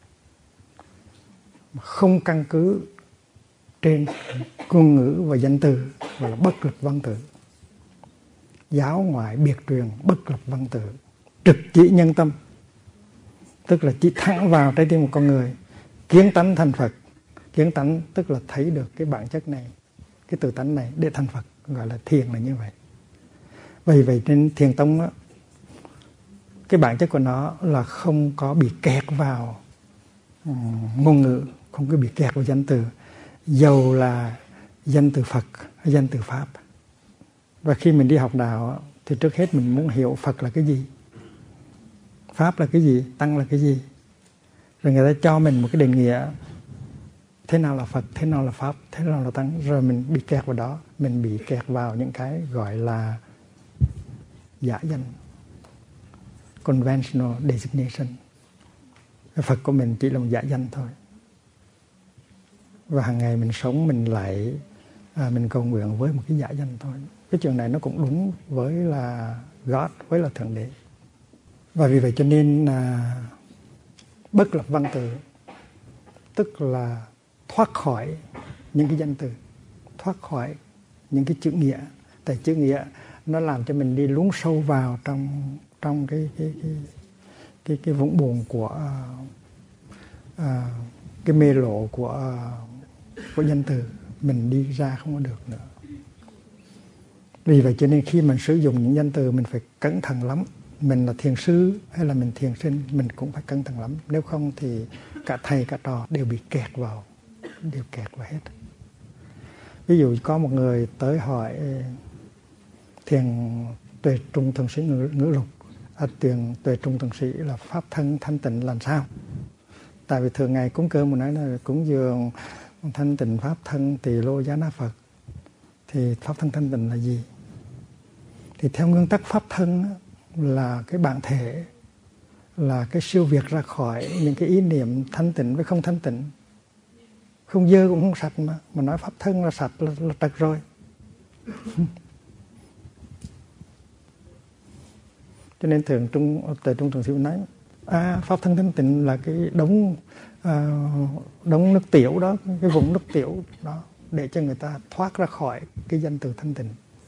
không căn cứ trên ngôn ngữ và danh từ, gọi là bất lập văn tự. Giáo ngoại biệt truyền, bất lập văn tự, trực chỉ nhân tâm, tức là chỉ thẳng vào trái tim một con người, kiến tánh thành Phật. Kiến tánh tức là thấy được cái bản chất này, cái tự tánh này để thành Phật, gọi là thiền là như vậy. Vì vậy trên thiền tông á, cái bản chất của nó là không có bị kẹt vào um, ngôn ngữ, không có bị kẹt vào danh từ, dầu là danh từ Phật hay danh từ Pháp. Và khi mình đi học đạo á, thì trước hết mình muốn hiểu Phật là cái gì, Pháp là cái gì, Tăng là cái gì. Rồi người ta cho mình một cái định nghĩa thế nào là Phật, thế nào là Pháp, thế nào là Tăng. Rồi mình bị kẹt vào đó, mình bị kẹt vào những cái gọi là giả danh, conventional designation. Phật của mình chỉ là một giả danh thôi. Và hàng ngày mình sống, mình lại à, mình cầu nguyện với một cái giả danh thôi. Cái chuyện này nó cũng đúng với là God, với là Thượng Đế. Và vì vậy cho nên à, bất lập văn tự tức là thoát khỏi những cái danh từ, thoát khỏi những cái chữ nghĩa. Tại chữ nghĩa nó làm cho mình đi lún sâu vào trong trong cái cái cái cái, cái vũng buồn của uh, cái mê lộ của uh, của danh từ, mình đi ra không có được nữa. Vì vậy cho nên khi mình sử dụng những danh từ mình phải cẩn thận lắm. Mình là thiền sư hay là mình thiền sinh, mình cũng phải cẩn thận lắm. Nếu không thì cả thầy cả trò đều bị kẹt vào, đều kẹt vào hết. Ví dụ có một người tới hỏi thiền tuệ trung thường sĩ ngữ, ngữ lục, à, tiền tuệ trung thường sĩ là pháp thân thanh tịnh làm sao? Tại vì thường ngày cúng cơm mình nói là cúng dường thanh tịnh pháp thân tỳ lô giá na Phật, thì pháp thân thanh tịnh là gì? Thì theo nguyên tắc pháp thân là cái bản thể, là cái siêu việt ra khỏi những cái ý niệm thanh tịnh với không thanh tịnh, không dơ cũng không sạch, mà mà nói pháp thân là sạch là, là trật rồi. Cho nên thường trung tại trung thường sĩ nói à, pháp thân thanh tịnh là cái đống à, đống nước tiểu đó, cái vùng nước tiểu đó, để cho người ta thoát ra khỏi cái danh từ thanh tịnh.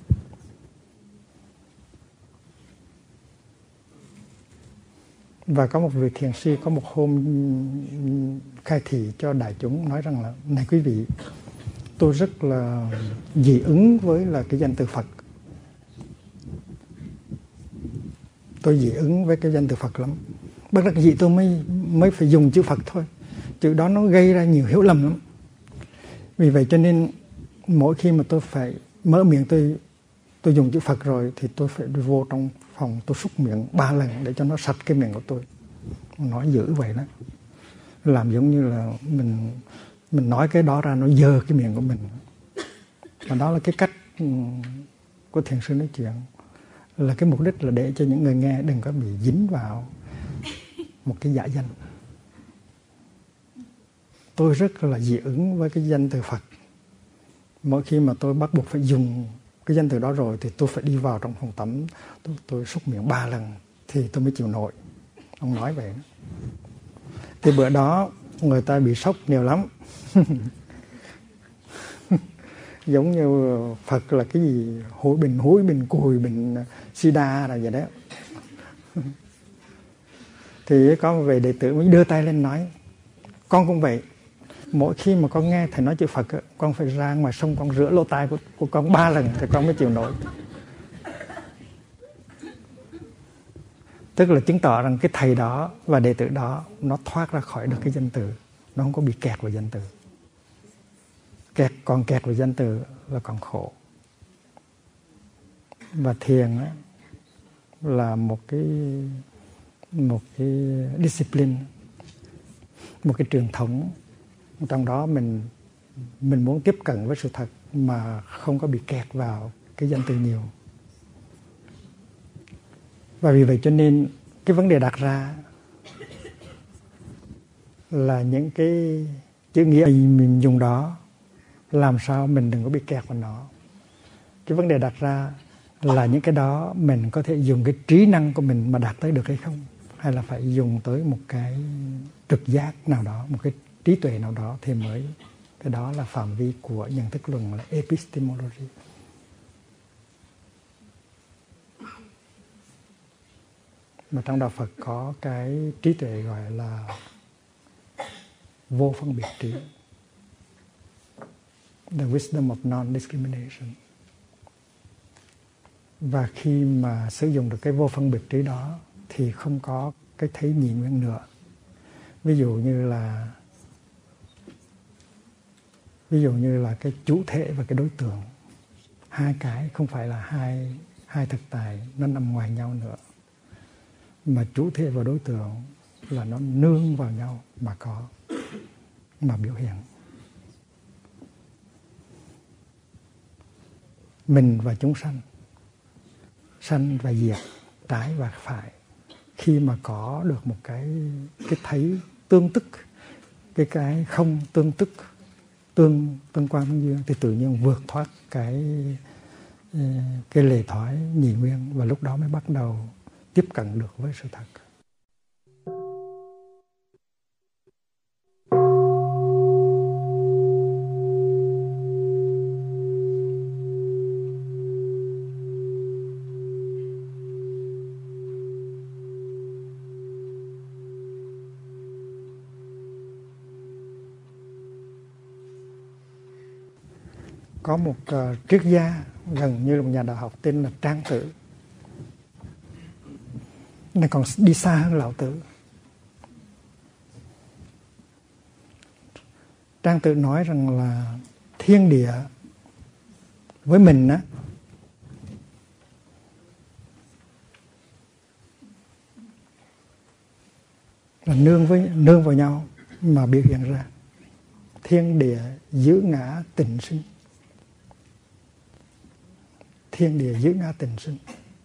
Và có một vị thiền sư có một hôm khai thị cho đại chúng, nói rằng là này quý vị, tôi rất là dị ứng với là cái danh từ Phật. Tôi dị ứng với cái danh từ Phật lắm. Bất đắc dĩ tôi mới mới phải dùng chữ Phật thôi. Chữ đó nó gây ra nhiều hiểu lầm lắm. Vì vậy cho nên mỗi khi mà tôi phải mở miệng, tôi tôi dùng chữ Phật rồi thì tôi phải đi vô trong phòng, tôi súc miệng ba lần để cho nó sạch cái miệng của tôi. Nói dữ vậy đó, làm giống như là mình mình nói cái đó ra nó dơ cái miệng của mình. Và đó là cái cách của thiền sư nói chuyện, là cái mục đích là để cho những người nghe đừng có bị dính vào một cái giả danh. Tôi rất là dị ứng với cái danh từ Phật. Mỗi khi mà tôi bắt buộc phải dùng cái danh từ đó rồi thì tôi phải đi vào trong phòng tắm, tôi, tôi súc miệng ba lần thì tôi mới chịu nổi. Ông nói vậy đó. Thì bữa đó người ta bị sốc nhiều lắm. Giống như Phật là cái gì hối bình hối bình cùi bình sida là vậy đó. Thì có một vị đệ tử mới đưa tay lên nói, con cũng vậy, mỗi khi mà con nghe thầy nói chữ Phật, con phải ra ngoài sông con rửa lỗ tai của, của con ba lần thì con mới chịu nổi. Tức là chứng tỏ rằng cái thầy đó và đệ tử đó nó thoát ra khỏi được cái danh từ, nó không có bị kẹt vào danh từ. Kẹt, còn kẹt vào danh từ là còn khổ. Và thiền á, là một cái một cái discipline, một cái truyền thống. Trong đó mình mình muốn tiếp cận với sự thật mà không có bị kẹt vào cái danh từ nhiều. Và vì vậy cho nên cái vấn đề đặt ra là những cái chữ nghĩa mình dùng đó làm sao mình đừng có bị kẹt vào nó. Cái vấn đề đặt ra là những cái đó mình có thể dùng cái trí năng của mình mà đạt tới được hay không, hay là phải dùng tới một cái trực giác nào đó, một cái trí tuệ nào đó thì mới, cái đó là phạm vi của nhận thức luận, là epistemology. Mà trong đạo Phật có cái trí tuệ gọi là vô phân biệt trí, the wisdom of non-discrimination. Và khi mà sử dụng được cái vô phân biệt trí đó thì không có cái thấy nhị nguyên nữa. Ví dụ như là ví dụ như là cái chủ thể và cái đối tượng, hai cái không phải là hai hai thực tại nó nằm ngoài nhau nữa, mà chủ thể và đối tượng là nó nương vào nhau mà có, mà biểu hiện. Mình và chúng sanh, sanh và diệt, trái và phải, khi mà có được một cái cái thấy tương tức, cái cái không tương tức, tương tương quan tương duyên, thì tự nhiên vượt thoát cái cái lề thoái nhị nguyên, và lúc đó mới bắt đầu tiếp cận được với sự thật. Có một uh, triết gia gần như là một nhà đạo học tên là Trang Tử. Này còn đi xa hơn Lão Tử. Trang Tử nói rằng là thiên địa với mình á là nương với nương vào nhau mà biểu hiện ra. Thiên địa giữ ngã tịnh sinh. Thiên địa giữ ngã tịnh sinh.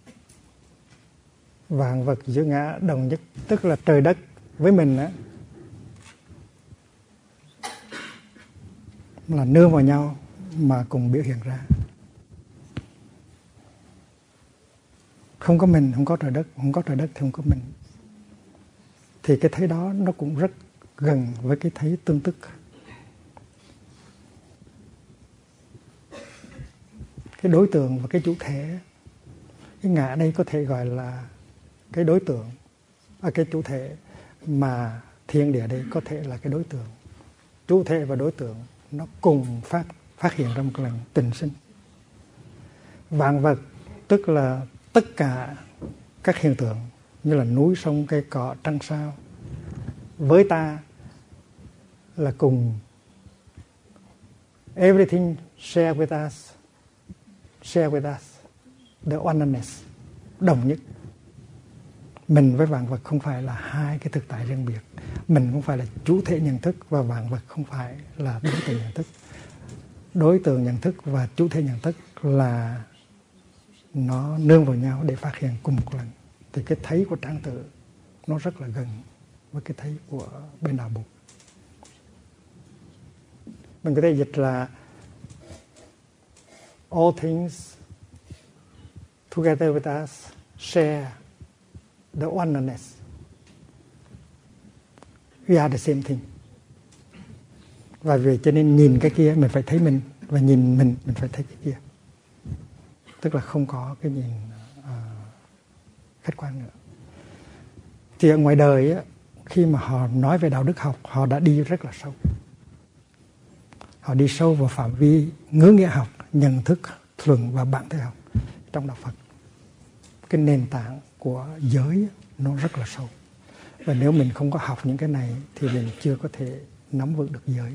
Vạn vật giữ ngã đồng nhất, tức là trời đất với mình á là nương vào nhau mà cùng biểu hiện ra. Không có mình, không có trời đất, không có trời đất thì không có mình. Thì cái thấy đó nó cũng rất gần với cái thấy tương tức. Cái đối tượng và cái chủ thể. Cái ngã đây có thể gọi là cái đối tượng, à, cái chủ thể, mà thiên địa đây có thể là cái đối tượng. Chủ thể và đối tượng nó cùng phát phát hiện ra một lần tình sinh. Vạn vật tức là tất cả các hiện tượng như là núi sông cây cỏ trăng sao, với ta là cùng Everything share with us, share with us the oneness, đồng nhất. Mình với vạn vật không phải là hai cái thực tại riêng biệt. Mình không phải là chủ thể nhận thức và vạn vật không phải là đối tượng nhận thức. Đối tượng nhận thức và chủ thể nhận thức là nó nương vào nhau để phát hiện cùng một lần. Thì cái thấy của Tráng Tử nó rất là gần với cái thấy của bên đạo Bụt. Mình có thể dịch là all things together with us share the oneness. We are the same thing. Và vì cho nên nhìn cái kia mình phải thấy mình, và nhìn mình mình phải thấy cái kia. Tức là không có cái nhìn uh, khách quan nữa. Thì ở ngoài đời á, khi mà họ nói về đạo đức học, họ đã đi rất là sâu. Họ đi sâu vào phạm vi ngữ nghĩa học, nhận thức, thuần và bản thể học trong đạo Phật. Cái nền tảng của giới nó rất là sâu. Và nếu mình không có học những cái này thì mình chưa có thể nắm vững được giới.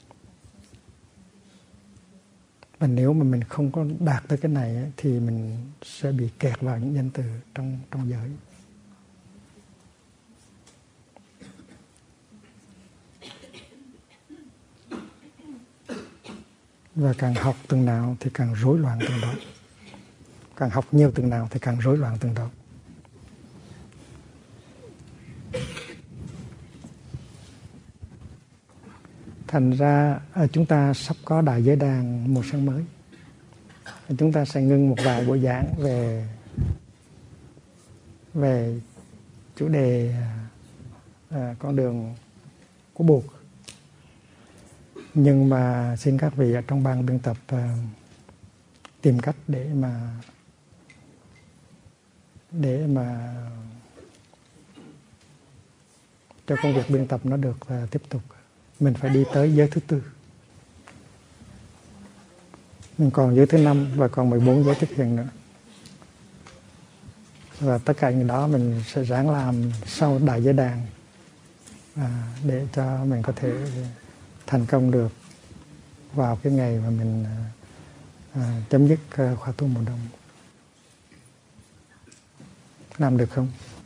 Và nếu mà mình không có đạt tới cái này thì mình sẽ bị kẹt vào những danh từ trong, trong giới. Và càng học từng nào thì càng rối loạn từng đó. Càng học nhiều từng nào thì càng rối loạn từng đó. Thành ra chúng ta sắp có Đại Giới Đàn mùa xuân mới. Chúng ta sẽ ngưng một vài buổi giảng về về chủ đề à, con đường của Bụt. Nhưng mà xin các vị ở trong ban biên tập à, tìm cách để mà để mà cho công việc biên tập nó được à, tiếp tục. Mình phải đi tới giới thứ tư. Mình còn giới thứ năm và còn mười bốn giới thực hiện nữa. Và tất cả những đó mình sẽ ráng làm sau Đại Giới Đàn à, để cho mình có thể thành công được vào cái ngày mà mình à, chấm dứt khóa tu mùa đông. Làm được không?